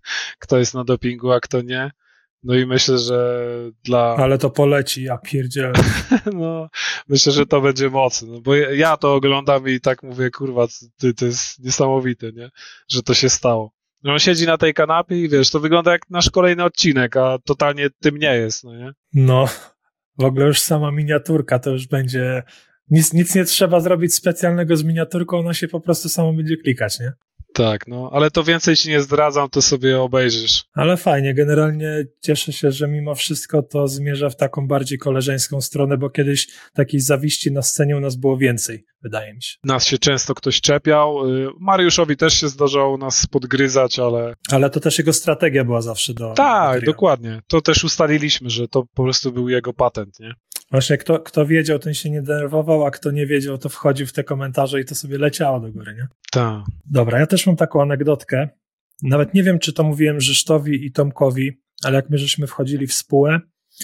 kto jest na dopingu, a kto nie. No i myślę, że dla... Ale to poleci, ja pierdzielę. No, myślę, że to będzie mocne, no bo ja to oglądam i tak mówię, kurwa, ty, to jest niesamowite, nie? Że to się stało. No, on siedzi na tej kanapie i wiesz, to wygląda jak nasz kolejny odcinek, a totalnie tym nie jest, no nie? No, w ogóle już sama miniaturka to już będzie... Nic, nic nie trzeba zrobić specjalnego z miniaturką, ona się po prostu samo będzie klikać, nie? Tak, no, ale to więcej ci nie zdradzam, to sobie obejrzysz. Ale fajnie, generalnie cieszę się, że mimo wszystko to zmierza w taką bardziej koleżeńską stronę, bo kiedyś takiej zawiści na scenie u nas było więcej, wydaje mi się. Nas się często ktoś czepiał, Mariuszowi też się zdarzało nas podgryzać, ale... Ale to też jego strategia była zawsze do... Tak, materiału. dokładnie. To też ustaliliśmy, że to po prostu był jego patent, nie? Właśnie kto, kto wiedział, ten się nie denerwował, a kto nie wiedział, to wchodził w te komentarze i to sobie leciało do góry, nie? Tak. Dobra, ja też mam taką anegdotkę. Nawet nie wiem, czy to mówiłem Rzesztowi i Tomkowi, ale jak my żeśmy wchodzili w spółę,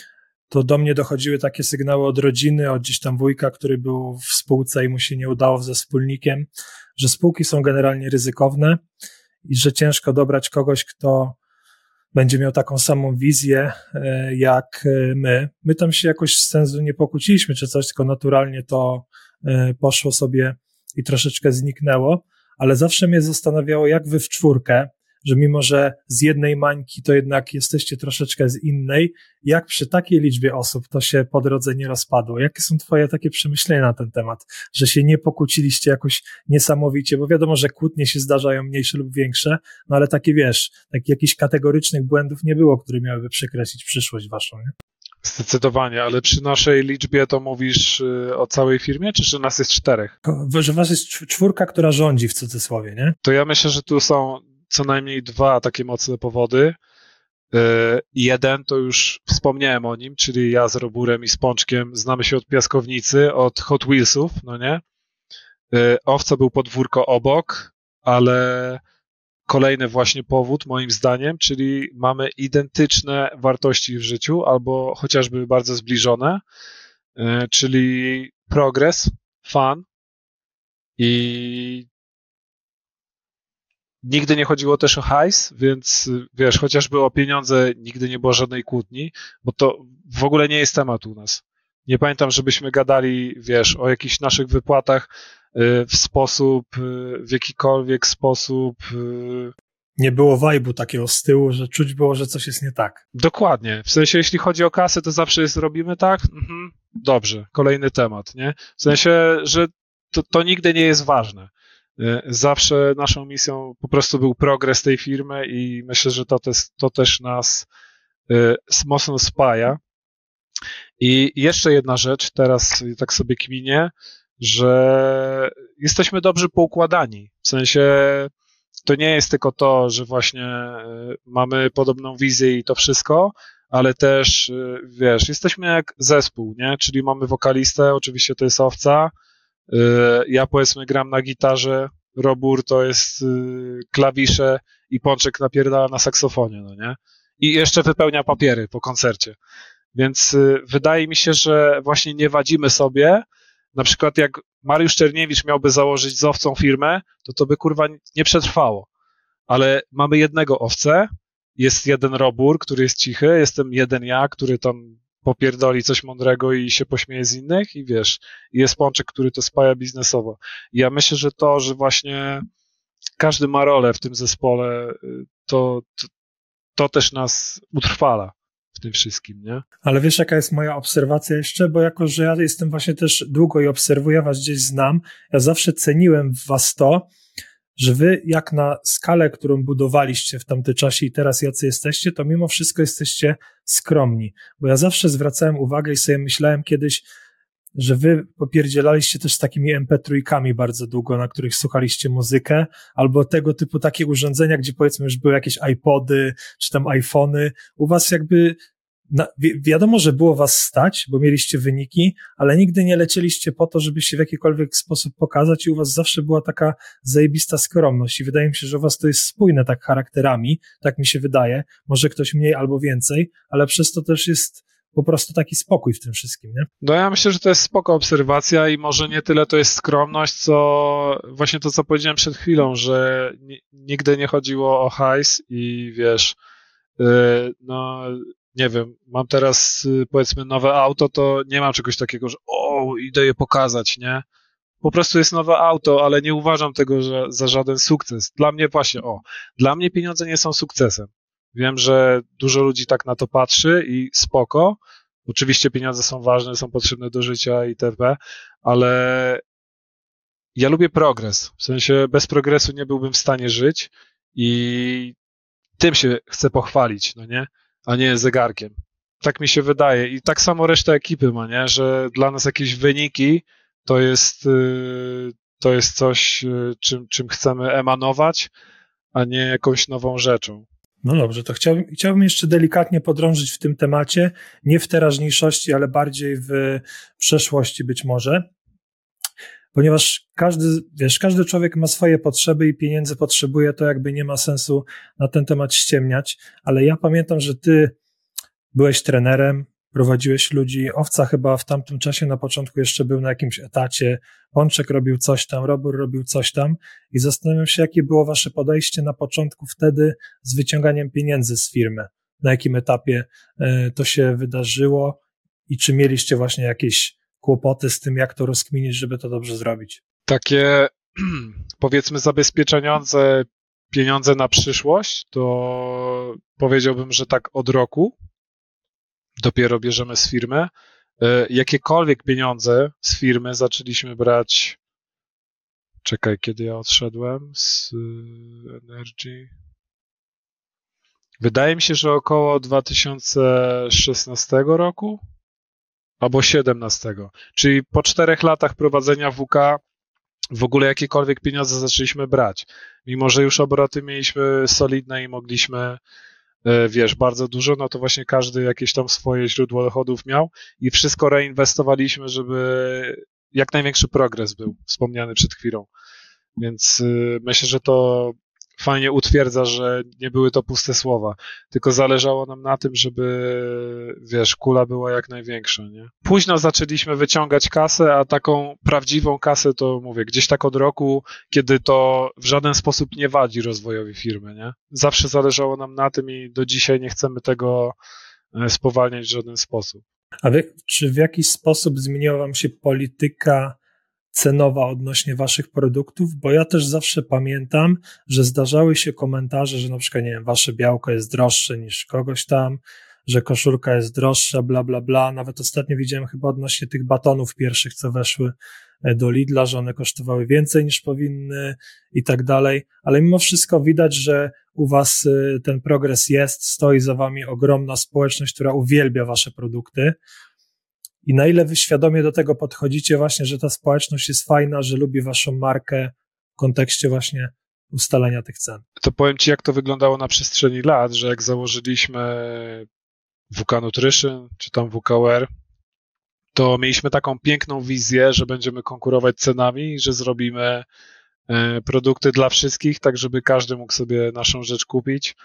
to do mnie dochodziły takie sygnały od rodziny, od gdzieś tam wujka, który był w spółce i mu się nie udało ze wspólnikiem, że spółki są generalnie ryzykowne i że ciężko dobrać kogoś, kto będzie miał taką samą wizję e, jak my. My tam się jakoś z sensu nie pokłóciliśmy czy coś, tylko naturalnie to e, poszło sobie i troszeczkę zniknęło, ale zawsze mnie zastanawiało, jak wy w czwórkę, że mimo, że z jednej mańki to jednak jesteście troszeczkę z innej, jak przy takiej liczbie osób to się po drodze nie rozpadło? Jakie są twoje takie przemyślenia na ten temat? Że się nie pokłóciliście jakoś niesamowicie, bo wiadomo, że kłótnie się zdarzają mniejsze lub większe, no ale takie wiesz, takich jakichś kategorycznych błędów nie było, które miałyby przekreślić przyszłość waszą, nie? Zdecydowanie, ale przy naszej liczbie to mówisz y, o całej firmie, czy że nas jest czterech? Że was jest czwórka, która rządzi w cudzysłowie, nie? To ja myślę, że tu są co najmniej dwa takie mocne powody. Y, jeden to już wspomniałem o nim, czyli ja z Roburem i z Pączkiem znamy się od piaskownicy, od Hot Wheelsów, no nie? Y, Owca był podwórko obok, ale kolejny właśnie powód, moim zdaniem, czyli mamy identyczne wartości w życiu, albo chociażby bardzo zbliżone, czyli progres, fun i Nigdy nie chodziło też o hajs, więc wiesz, chociażby o pieniądze nigdy nie było żadnej kłótni, bo to w ogóle nie jest temat u nas. Nie pamiętam, żebyśmy gadali, wiesz, o jakichś naszych wypłatach w sposób, w jakikolwiek sposób. Nie było vibe'u takiego z tyłu, że czuć było, że coś jest nie tak. Dokładnie. W sensie, jeśli chodzi o kasę, to zawsze jest robimy tak? Mhm. Dobrze, kolejny temat, nie? W sensie, że to, to nigdy nie jest ważne. Zawsze naszą misją po prostu był progres tej firmy i myślę, że to też, to też nas y, mocno spaja. I jeszcze jedna rzecz, teraz tak sobie kminię, że jesteśmy dobrze poukładani. W sensie to nie jest tylko to, że właśnie y, mamy podobną wizję i to wszystko, ale też, y, wiesz, jesteśmy jak zespół, nie? Czyli mamy wokalistę, oczywiście to jest Owca, y, ja powiedzmy gram na gitarze, Robur to jest y, klawisze i Pączek napierdala na saksofonie, no nie? I jeszcze wypełnia papiery po koncercie. Więc y, wydaje mi się, że właśnie nie wadzimy sobie. Na przykład jak Mariusz Czerniewicz miałby założyć z Owcą firmę, to to by kurwa nie przetrwało. Ale mamy jednego Owcę, jest jeden Robur, który jest cichy, jestem jeden ja, który tam popierdoli coś mądrego i się pośmieje z innych i wiesz, jest Pączek, który to spaja biznesowo. I ja myślę, że to, że właśnie każdy ma rolę w tym zespole, to, to, to też nas utrwala w tym wszystkim, nie? Ale wiesz, jaka jest moja obserwacja jeszcze? Bo jako, że ja jestem właśnie też długo i obserwuję was, gdzieś znam, ja zawsze ceniłem w was to, że wy jak na skalę, którą budowaliście w tamtym czasie i teraz jacy jesteście, to mimo wszystko jesteście skromni. Bo ja zawsze zwracałem uwagę i sobie myślałem kiedyś, że wy popierdzielaliście też z takimi em pe trzy bardzo długo, na których słuchaliście muzykę, albo tego typu takie urządzenia, gdzie powiedzmy już były jakieś iPody, czy tam iPhony. U was jakby, na, wi- wiadomo, że było was stać, bo mieliście wyniki, ale nigdy nie lecieliście po to, żeby się w jakikolwiek sposób pokazać i u was zawsze była taka zajebista skromność i wydaje mi się, że u was to jest spójne tak charakterami, tak mi się wydaje, może ktoś mniej albo więcej, ale przez to też jest po prostu taki spokój w tym wszystkim, nie? No ja myślę, że to jest spoko obserwacja i może nie tyle to jest skromność, co właśnie to, co powiedziałem przed chwilą, że ni- nigdy nie chodziło o hajs i wiesz, yy, no nie wiem, mam teraz yy, powiedzmy nowe auto, to nie mam czegoś takiego, że o, idę je pokazać, nie? Po prostu jest nowe auto, ale nie uważam tego że, za żaden sukces. Dla mnie właśnie, o, dla mnie pieniądze nie są sukcesem. Wiem, że dużo ludzi tak na to patrzy i spoko. Oczywiście pieniądze są ważne, są potrzebne do życia itp., ale ja lubię progres. W sensie bez progresu nie byłbym w stanie żyć i tym się chcę pochwalić, no nie? A nie zegarkiem. Tak mi się wydaje. I tak samo reszta ekipy ma, nie? Że dla nas jakieś wyniki to jest, to jest coś, czym, czym chcemy emanować, a nie jakąś nową rzeczą. No dobrze, to chciałbym, chciałbym jeszcze delikatnie podrążyć w tym temacie, nie w teraźniejszości, ale bardziej w przeszłości być może, ponieważ każdy, wiesz, każdy człowiek ma swoje potrzeby i pieniędzy potrzebuje, to jakby nie ma sensu na ten temat ściemniać, ale ja pamiętam, że ty byłeś trenerem, prowadziłeś ludzi, Owca chyba w tamtym czasie na początku jeszcze był na jakimś etacie, Pączek robił coś tam, Robur robił coś tam i zastanawiam się, jakie było wasze podejście na początku wtedy z wyciąganiem pieniędzy z firmy, na jakim etapie y, to się wydarzyło i czy mieliście właśnie jakieś kłopoty z tym, jak to rozkminić, żeby to dobrze zrobić. Takie powiedzmy zabezpieczające pieniądze na przyszłość, to powiedziałbym, że tak od roku dopiero bierzemy z firmy. Jakiekolwiek pieniądze z firmy zaczęliśmy brać. Czekaj, kiedy ja odszedłem z Energy. Wydaje mi się, że około dwa tysiące szesnastego roku albo siedemnastego. Czyli po czterech latach prowadzenia W K w ogóle jakiekolwiek pieniądze zaczęliśmy brać. Mimo że już obroty mieliśmy solidne i mogliśmy, wiesz, bardzo dużo, no to właśnie każdy jakieś tam swoje źródło dochodów miał i wszystko reinwestowaliśmy, żeby jak największy progres był, wspomniany przed chwilą. Więc myślę, że to fajnie utwierdza, że nie były to puste słowa, tylko zależało nam na tym, żeby, wiesz, kula była jak największa, nie? Późno zaczęliśmy wyciągać kasę, a taką prawdziwą kasę to, mówię, gdzieś tak od roku, kiedy to w żaden sposób nie wadzi rozwojowi firmy, nie? Zawsze zależało nam na tym i do dzisiaj nie chcemy tego spowalniać w żaden sposób. A wy, czy w jakiś sposób zmieniła wam się polityka cenowa odnośnie waszych produktów? Bo ja też zawsze pamiętam, że zdarzały się komentarze, że na przykład, nie wiem, wasze białko jest droższe niż kogoś tam, że koszulka jest droższa, bla, bla, bla. Nawet ostatnio widziałem chyba odnośnie tych batonów pierwszych, co weszły do Lidla, że one kosztowały więcej niż powinny i tak dalej. Ale mimo wszystko widać, że u was ten progres jest, stoi za wami ogromna społeczność, która uwielbia wasze produkty. I na ile wy świadomie do tego podchodzicie właśnie, że ta społeczność jest fajna, że lubi waszą markę w kontekście właśnie ustalenia tych cen? To powiem ci, jak to wyglądało na przestrzeni lat, że jak założyliśmy W K Nutrition, czy tam W K U R, to mieliśmy taką piękną wizję, że będziemy konkurować cenami, że zrobimy produkty dla wszystkich, tak żeby każdy mógł sobie naszą rzecz kupić,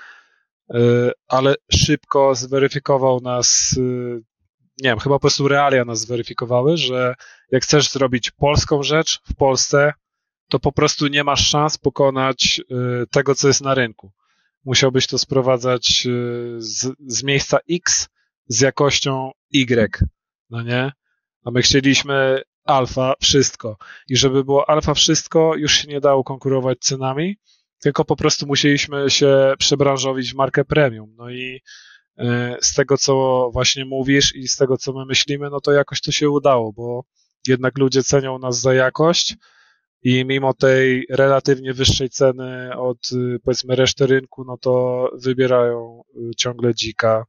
ale szybko zweryfikował nas, nie wiem, chyba po prostu realia nas zweryfikowały, że jak chcesz zrobić polską rzecz w Polsce, to po prostu nie masz szans pokonać tego, co jest na rynku. Musiałbyś to sprowadzać z, z miejsca X z jakością Y, no nie? A my chcieliśmy alfa wszystko. I żeby było alfa wszystko, już się nie dało konkurować cenami, tylko po prostu musieliśmy się przebranżowić w markę premium. No i z tego, co właśnie mówisz i z tego, co my myślimy, no to jakoś to się udało, bo jednak ludzie cenią nas za jakość i mimo tej relatywnie wyższej ceny od, powiedzmy, reszty rynku, no to wybierają ciągle dzika.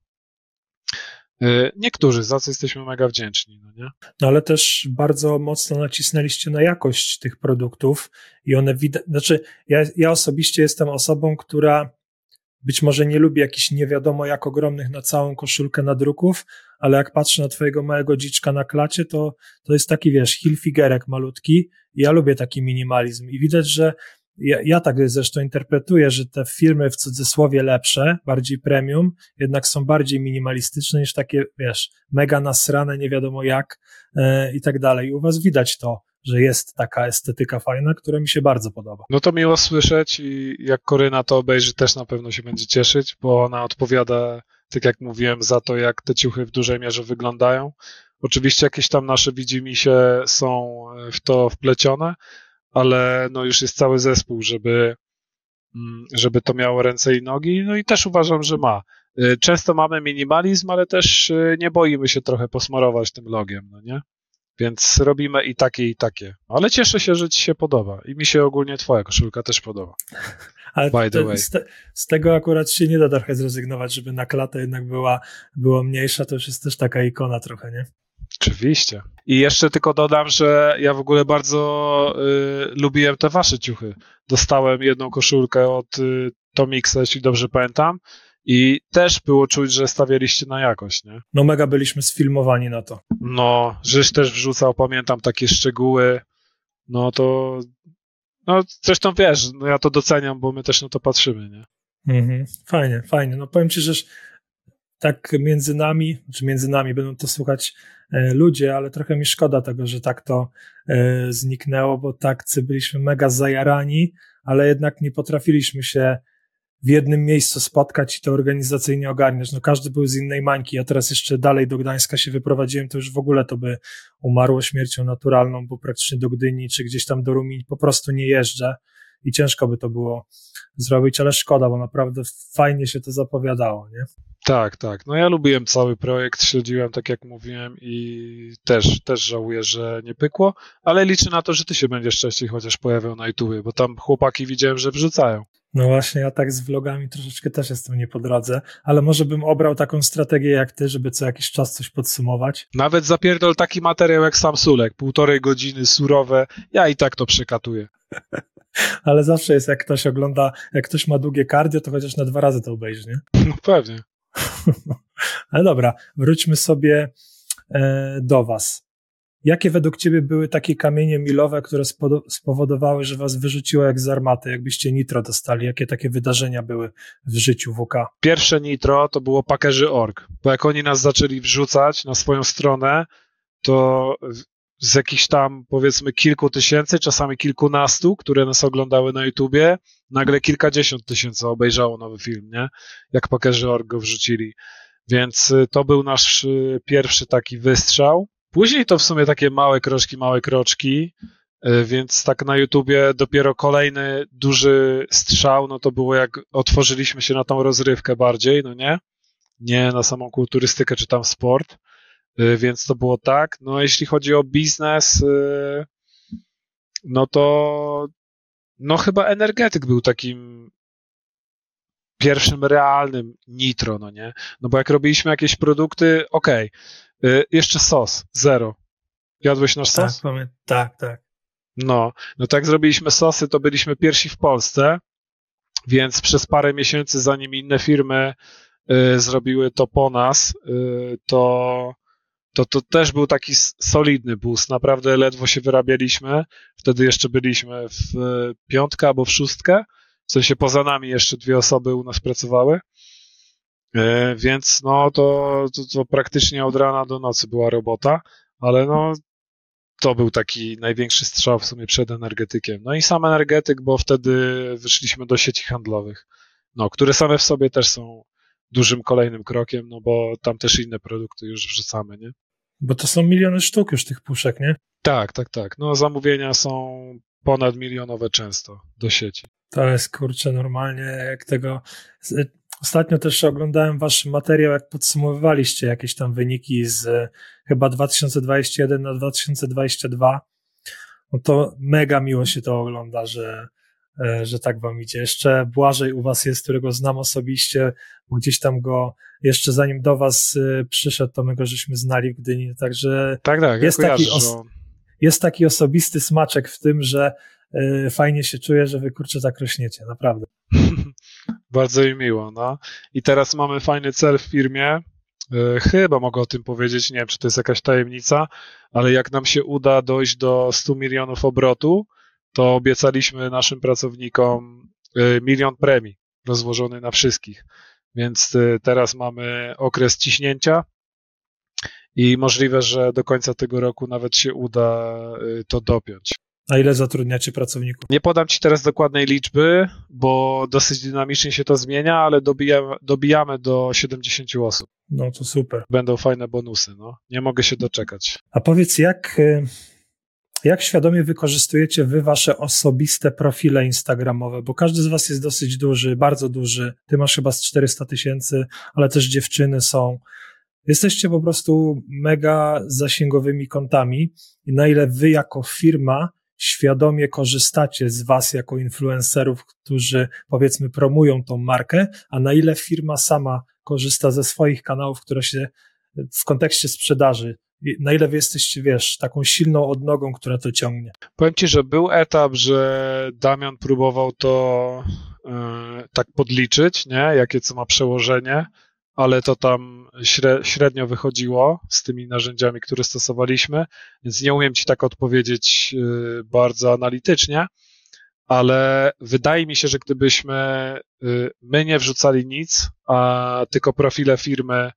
Niektórzy, za co jesteśmy mega wdzięczni, no nie? No ale też bardzo mocno nacisnęliście na jakość tych produktów i one widać, znaczy ja, ja osobiście jestem osobą, która być może nie lubi jakichś nie wiadomo jak ogromnych na całą koszulkę nadruków, ale jak patrzę na twojego małego dziczka na klacie, to, to jest taki, wiesz, hilfigerek malutki i ja lubię taki minimalizm i widać, że ja, ja tak zresztą interpretuję, że te firmy w cudzysłowie lepsze, bardziej premium, jednak są bardziej minimalistyczne niż takie, wiesz, mega nasrane, nie wiadomo jak yy, i tak dalej. I u was widać to, że jest taka estetyka fajna, która mi się bardzo podoba. No to miło słyszeć i jak Koryna to obejrzy, też na pewno się będzie cieszyć, bo ona odpowiada, tak jak mówiłem, za to, jak te ciuchy w dużej mierze wyglądają. Oczywiście jakieś tam nasze widzimisię są w to wplecione, ale no już jest cały zespół, żeby, żeby to miało ręce i nogi, no i też uważam, że ma. Często mamy minimalizm, ale też nie boimy się trochę posmarować tym logiem, no nie? Więc robimy i takie, i takie. Ale cieszę się, że ci się podoba. I mi się ogólnie twoja koszulka też podoba. Ale by the te, way. Z, te, z tego akurat się nie da trochę zrezygnować, żeby na klatę jednak była, była mniejsza, to już jest też taka ikona trochę, nie? Oczywiście. I jeszcze tylko dodam, że ja w ogóle bardzo y, lubiłem te wasze ciuchy. Dostałem jedną koszulkę od y, Tomixa, jeśli dobrze pamiętam. I też było czuć, że stawialiście na jakość, nie? No mega byliśmy sfilmowani na to. No, Żyż też wrzucał, pamiętam takie szczegóły. No to, no zresztą wiesz, no ja to doceniam, bo my też na to patrzymy, nie? Mhm. Fajnie, fajnie. No powiem ci, że tak między nami, czy między nami będą to słuchać e, ludzie, ale trochę mi szkoda tego, że tak to e, zniknęło, bo tak byliśmy mega zajarani, ale jednak nie potrafiliśmy się w jednym miejscu spotkać i to organizacyjnie ogarniać. No każdy był z innej mańki. Ja teraz jeszcze dalej do Gdańska się wyprowadziłem, to już w ogóle to by umarło śmiercią naturalną, bo praktycznie do Gdyni czy gdzieś tam do Rumini po prostu nie jeżdżę i ciężko by to było zrobić, ale szkoda, bo naprawdę fajnie się to zapowiadało, nie? Tak, tak. No ja lubiłem cały projekt, śledziłem, tak jak mówiłem i też, też żałuję, że nie pykło, ale liczę na to, że ty się będziesz częściej chociaż pojawiał na YouTubie, bo tam chłopaki widziałem, że wrzucają. No właśnie, ja tak z vlogami troszeczkę też jestem nie po drodze, ale może bym obrał taką strategię jak ty, żeby co jakiś czas coś podsumować. Nawet zapierdol taki materiał jak Sam Sulek, półtorej godziny surowe, ja i tak to przekatuję. Ale zawsze jest, jak ktoś ogląda, jak ktoś ma długie cardio, to chociaż na dwa razy to obejrzy, nie? No pewnie. Ale dobra, wróćmy sobie e, do was. Jakie według ciebie były takie kamienie milowe, które spowodowały, że was wyrzuciło jak z armaty, jakbyście nitro dostali? Jakie takie wydarzenia były w życiu W K? Pierwsze nitro to było pakerzy kropka org, bo jak oni nas zaczęli wrzucać na swoją stronę, to z jakichś tam, powiedzmy, kilku tysięcy, czasami kilkunastu, które nas oglądały na YouTubie, nagle kilkadziesiąt tysięcy obejrzało nowy film, nie? Jak pakerzy kropka org go wrzucili. Więc to był nasz pierwszy taki wystrzał. Później to w sumie takie małe kroczki, małe kroczki, więc tak na YouTubie dopiero kolejny duży strzał, no to było jak otworzyliśmy się na tą rozrywkę bardziej, no nie? Nie na samą kulturystykę czy tam sport, więc to było tak. No jeśli chodzi o biznes, no to no chyba Energetyk był takim pierwszym realnym nitro, no nie? No bo jak robiliśmy jakieś produkty, okej, okay. Jeszcze sos, zero. Jadłeś nasz sos? Tak, pamiętam. Tak, tak. No, no tak zrobiliśmy sosy, to byliśmy pierwsi w Polsce, więc przez parę miesięcy, zanim inne firmy y, zrobiły to po nas, y, to, to to też był taki solidny boost. Naprawdę ledwo się wyrabialiśmy. Wtedy jeszcze byliśmy w piątkę albo w szóstkę. W sensie poza nami jeszcze dwie osoby u nas pracowały. Y, więc no to, to, to praktycznie od rana do nocy była robota, ale no to był taki największy strzał w sumie przed Energetykiem. No i sam Energetyk, bo wtedy wyszliśmy do sieci handlowych, no, które same w sobie też są dużym kolejnym krokiem, no bo tam też inne produkty już wrzucamy, nie? Bo to są miliony sztuk już tych puszek, nie? Tak, tak, tak. No zamówienia są ponad milionowe często do sieci. To jest, kurczę, normalnie jak tego... Ostatnio też oglądałem wasz materiał, jak podsumowywaliście jakieś tam wyniki z chyba dwa tysiące dwudziestego pierwszego na dwa tysiące dwudziesty drugi. No to mega miło się to ogląda, że, że tak wam idzie. Jeszcze Błażej u was jest, którego znam osobiście, bo gdzieś tam go, jeszcze zanim do was przyszedł, to my go żeśmy znali w Gdyni, także tak, tak, jest, ja taki kojarzę, os- jest taki osobisty smaczek w tym, że y, fajnie się czuję, że wy, kurczę, tak rośniecie, naprawdę. Bardzo mi miło, no. I teraz mamy fajny cel w firmie. Yy, chyba mogę o tym powiedzieć, nie wiem, czy to jest jakaś tajemnica, ale jak nam się uda dojść do stu milionów obrotu, to obiecaliśmy naszym pracownikom yy, milion premii rozłożony na wszystkich. Więc yy, teraz mamy okres ciśnięcia i możliwe, że do końca tego roku nawet się uda yy, to dopiąć. A ile zatrudniacie pracowników? Nie podam ci teraz dokładnej liczby, bo dosyć dynamicznie się to zmienia, ale dobijamy, dobijamy do siedemdziesięciu osób. No to super. Będą fajne bonusy, no. Nie mogę się doczekać. A powiedz, jak, jak świadomie wykorzystujecie wy wasze osobiste profile instagramowe? Bo każdy z was jest dosyć duży, bardzo duży. Ty masz chyba z czterysta tysięcy, ale też dziewczyny są. Jesteście po prostu mega zasięgowymi kontami i na ile wy jako firma świadomie korzystacie z was jako influencerów, którzy powiedzmy promują tą markę, a na ile firma sama korzysta ze swoich kanałów, które się w kontekście sprzedaży, na ile wy jesteście, wiesz, taką silną odnogą, która to ciągnie? Powiem ci, że był etap, że Damian próbował to yy, tak podliczyć, nie? Jakie co ma przełożenie, ale to tam średnio wychodziło z tymi narzędziami, które stosowaliśmy, więc nie umiem ci tak odpowiedzieć bardzo analitycznie, ale wydaje mi się, że gdybyśmy my nie wrzucali nic, a tylko profile firmy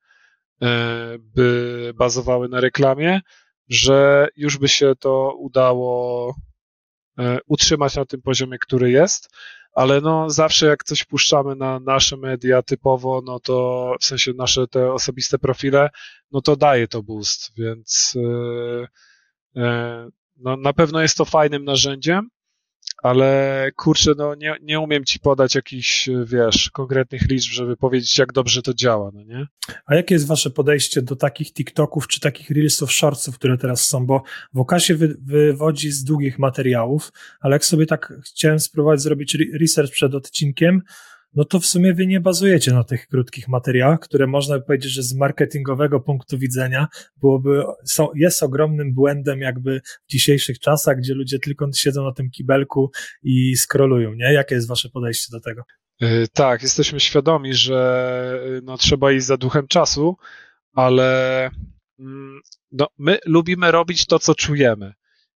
by bazowały na reklamie, że już by się to udało utrzymać na tym poziomie, który jest. Ale no zawsze jak coś puszczamy na nasze media typowo, no to w sensie nasze te osobiste profile, no to daje to boost, więc yy, yy, no na pewno jest to fajnym narzędziem, ale kurczę, no nie, nie umiem ci podać jakichś, wiesz, konkretnych liczb, żeby powiedzieć, jak dobrze to działa, no nie? A jakie jest wasze podejście do takich TikToków czy takich Reelsów, Shortsów, które teraz są? Bo W O K się wy, wywodzi z długich materiałów, ale jak sobie tak chciałem spróbować zrobić research przed odcinkiem, no to w sumie wy nie bazujecie na tych krótkich materiałach, które można by powiedzieć, że z marketingowego punktu widzenia byłoby, są, jest ogromnym błędem jakby w dzisiejszych czasach, gdzie ludzie tylko siedzą na tym kibelku i scrollują, nie? Jakie jest wasze podejście do tego? Yy, tak, jesteśmy świadomi, że no, trzeba iść za duchem czasu, ale no, my lubimy robić to, co czujemy.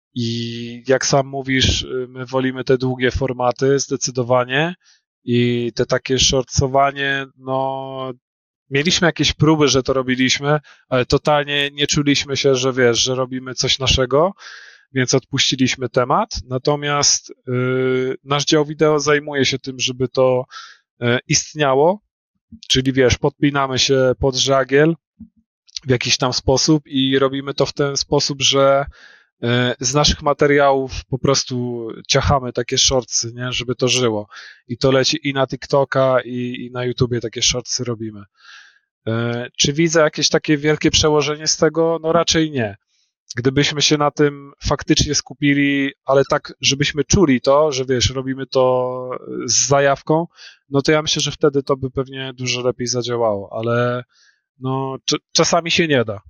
I jak sam mówisz, my wolimy te długie formaty zdecydowanie i te takie shortsowanie, no mieliśmy jakieś próby, że to robiliśmy, ale totalnie nie czuliśmy się, że wiesz, że robimy coś naszego, więc odpuściliśmy temat. Natomiast yy, nasz dział wideo zajmuje się tym, żeby to yy, istniało, czyli wiesz, podpinamy się pod żagiel w jakiś tam sposób i robimy to w ten sposób, że z naszych materiałów po prostu ciachamy takie shortsy, nie? Żeby to żyło. I to leci i na TikToka, i, i na YouTubie takie shortsy robimy. Czy widzę jakieś takie wielkie przełożenie z tego? No raczej nie. Gdybyśmy się na tym faktycznie skupili, ale tak, żebyśmy czuli to, że wiesz, robimy to z zajawką, no to ja myślę, że wtedy to by pewnie dużo lepiej zadziałało, ale no cz- czasami się nie da.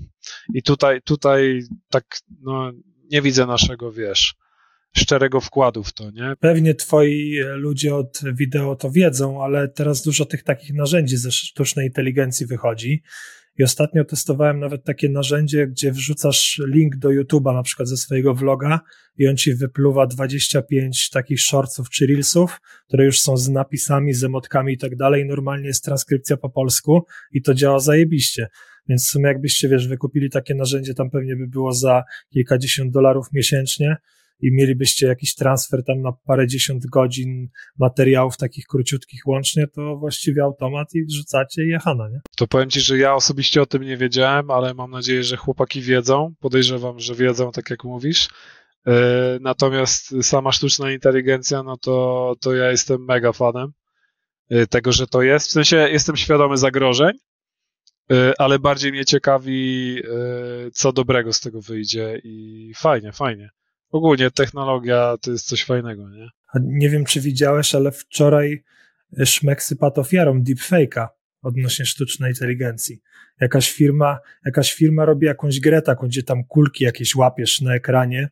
I tutaj, tutaj tak, no, nie widzę naszego, wiesz, szczerego wkładu w to, nie? Pewnie twoi ludzie od wideo to wiedzą, ale teraz dużo tych takich narzędzi ze sztucznej inteligencji wychodzi. I ostatnio testowałem nawet takie narzędzie, gdzie wrzucasz link do YouTube'a, na przykład ze swojego vloga i on ci wypluwa dwadzieścia pięć takich shortsów czy reelsów, które już są z napisami, z emotkami i tak dalej. Normalnie jest transkrypcja po polsku i to działa zajebiście. Więc w sumie jakbyście, wiesz, wykupili takie narzędzie, tam pewnie by było za kilkadziesiąt dolarów miesięcznie i mielibyście jakiś transfer tam na parędziesiąt godzin materiałów takich króciutkich łącznie, to właściwie automat i wrzucacie i jechana, nie? To powiem ci, że ja osobiście o tym nie wiedziałem, ale mam nadzieję, że chłopaki wiedzą. Podejrzewam, że wiedzą, tak jak mówisz. Yy, natomiast sama sztuczna inteligencja, no to, to ja jestem mega fanem yy, tego, że to jest. W sensie jestem świadomy zagrożeń, yy, ale bardziej mnie ciekawi, yy, co dobrego z tego wyjdzie i fajnie, fajnie. Ogólnie technologia to jest coś fajnego, nie? A nie wiem, czy widziałeś, ale wczoraj Szmeksy padł ofiarą deepfake'a odnośnie sztucznej inteligencji. Jakaś firma, jakaś firma robi jakąś grę taką, gdzie tam kulki jakieś łapiesz na ekranie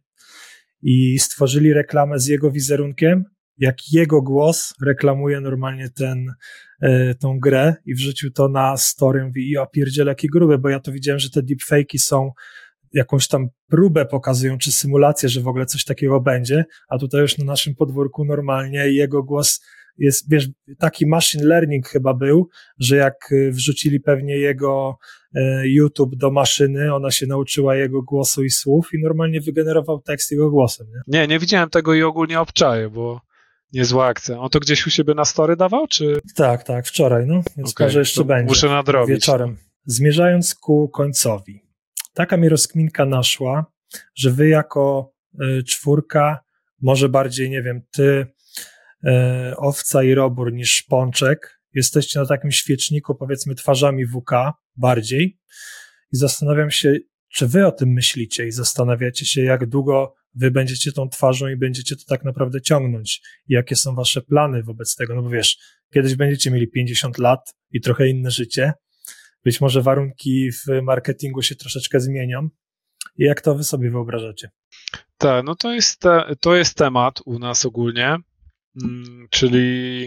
i stworzyli reklamę z jego wizerunkiem, jak jego głos reklamuje normalnie ten, y, tą grę i wrzucił to na story. Mówi, ja pierdzielę, jakie grube, bo ja to widziałem, że te deepfake'i są jakąś tam próbę pokazują, czy symulację, że w ogóle coś takiego będzie, a tutaj już na naszym podwórku normalnie jego głos jest, wiesz, taki machine learning chyba był, że jak wrzucili pewnie jego e, YouTube do maszyny, ona się nauczyła jego głosu i słów i normalnie wygenerował tekst jego głosem, nie? Nie, nie widziałem tego i ogólnie obczaję, bo niezła akcja. On to gdzieś u siebie na story dawał, czy? Tak, tak, wczoraj, no, więc okay, może jeszcze będzie. Muszę nadrobić. Wieczorem. Zmierzając ku końcowi. Taka mi rozkminka naszła, że wy jako y, czwórka, może bardziej, nie wiem, ty, y, Owca i Robór niż Pączek, jesteście na takim świeczniku, powiedzmy, twarzami W K bardziej i zastanawiam się, czy wy o tym myślicie i zastanawiacie się, jak długo wy będziecie tą twarzą i będziecie to tak naprawdę ciągnąć i jakie są wasze plany wobec tego, no bo wiesz, kiedyś będziecie mieli pięćdziesiąt lat i trochę inne życie, być może warunki w marketingu się troszeczkę zmienią. I jak to wy sobie wyobrażacie? Tak, no to jest, te, to jest temat u nas ogólnie, hmm, czyli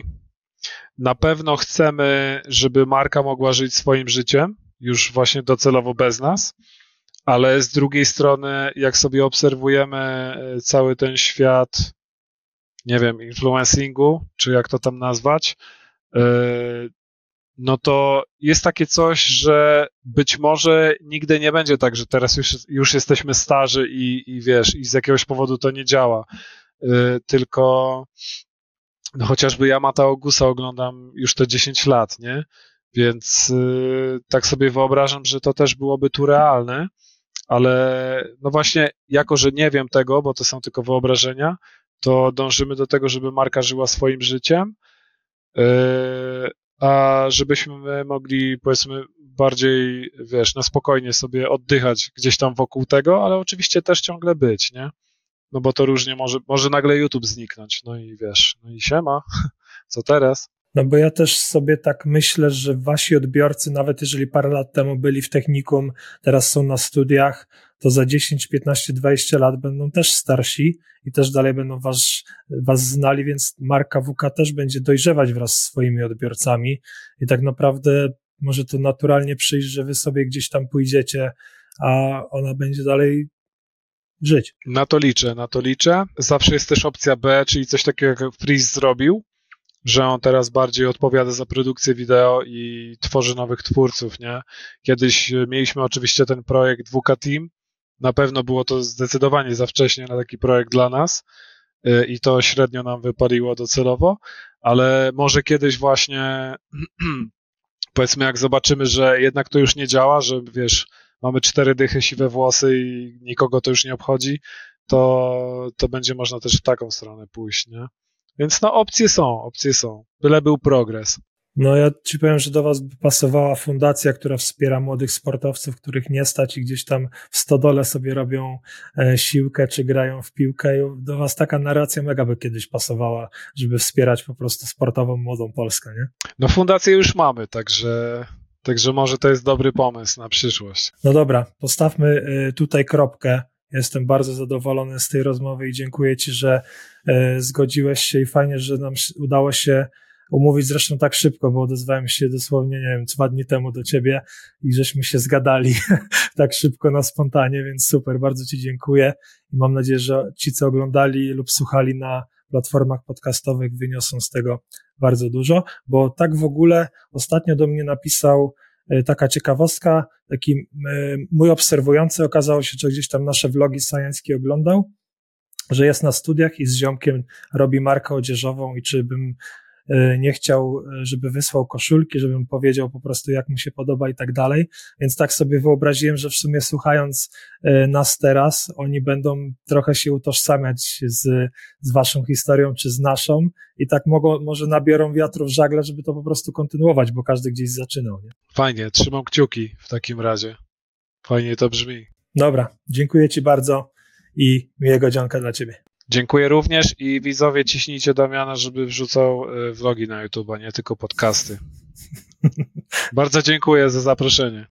na pewno chcemy, żeby marka mogła żyć swoim życiem, już właśnie docelowo bez nas, ale z drugiej strony, jak sobie obserwujemy cały ten świat, nie wiem, influencingu, czy jak to tam nazwać, yy, no to jest takie coś, że być może nigdy nie będzie tak, że teraz już, już jesteśmy starzy i, i wiesz, i z jakiegoś powodu to nie działa. Yy, tylko no chociażby ja Mata Augusta oglądam już te dziesięć lat, nie? Więc yy, tak sobie wyobrażam, że to też byłoby tu realne, ale no właśnie, jako że nie wiem tego, bo to są tylko wyobrażenia, to dążymy do tego, żeby marka żyła swoim życiem, yy, a żebyśmy mogli, powiedzmy, bardziej, wiesz, na spokojnie sobie oddychać gdzieś tam wokół tego, ale oczywiście też ciągle być, nie? No bo to różnie może, może nagle YouTube zniknąć, no i wiesz, no i siema, co teraz? No bo ja też sobie tak myślę, że wasi odbiorcy, nawet jeżeli parę lat temu byli w technikum, teraz są na studiach, to za dziesięć, piętnaście, dwadzieścia lat będą też starsi i też dalej będą was, was znali, więc marka W K też będzie dojrzewać wraz z swoimi odbiorcami i tak naprawdę może to naturalnie przyjść, że wy sobie gdzieś tam pójdziecie, a ona będzie dalej żyć. Na to liczę, na to liczę. Zawsze jest też opcja B, czyli coś takiego jak Freeze zrobił, że on teraz bardziej odpowiada za produkcję wideo i tworzy nowych twórców, nie? Kiedyś mieliśmy oczywiście ten projekt W K Team, na pewno było to zdecydowanie za wcześnie na taki projekt dla nas i to średnio nam wypaliło docelowo, ale może kiedyś właśnie powiedzmy jak zobaczymy, że jednak to już nie działa, że wiesz, mamy cztery dychy, siwe włosy i nikogo to już nie obchodzi, to, to będzie można też w taką stronę pójść, nie? Więc no opcje są, opcje są. Byle był progres. No ja ci powiem, że do was by pasowała fundacja, która wspiera młodych sportowców, których nie stać i gdzieś tam w stodole sobie robią e, siłkę czy grają w piłkę. I do was taka narracja mega by kiedyś pasowała, żeby wspierać po prostu sportową młodą Polskę, nie? No fundację już mamy, także, także może to jest dobry pomysł na przyszłość. No dobra, postawmy y, tutaj kropkę. Jestem bardzo zadowolony z tej rozmowy i dziękuję ci, że y, zgodziłeś się i fajnie, że nam udało się umówić zresztą tak szybko, bo odezwałem się dosłownie, nie wiem, dwa dni temu do ciebie i żeśmy się zgadali tak szybko na spontanie, więc super, bardzo ci dziękuję i mam nadzieję, że ci, co oglądali lub słuchali na platformach podcastowych, wyniosą z tego bardzo dużo, bo tak w ogóle ostatnio do mnie napisał taka ciekawostka, taki mój obserwujący, okazało się, że gdzieś tam nasze vlogi science'ki oglądał, że jest na studiach i z ziomkiem robi markę odzieżową i czy bym nie chciał, żeby wysłał koszulki, żebym powiedział po prostu, jak mu się podoba i tak dalej. Więc tak sobie wyobraziłem, że w sumie słuchając nas teraz, oni będą trochę się utożsamiać z, z waszą historią, czy z naszą i tak mogą, może nabiorą wiatru w żagle, żeby to po prostu kontynuować, bo każdy gdzieś zaczynał, nie? Fajnie, trzymam kciuki w takim razie. Fajnie to brzmi. Dobra, dziękuję ci bardzo i miłego dzionka dla ciebie. Dziękuję również i widzowie ciśnijcie Damiana, żeby wrzucał vlogi na YouTube, a nie tylko podcasty. Bardzo dziękuję za zaproszenie.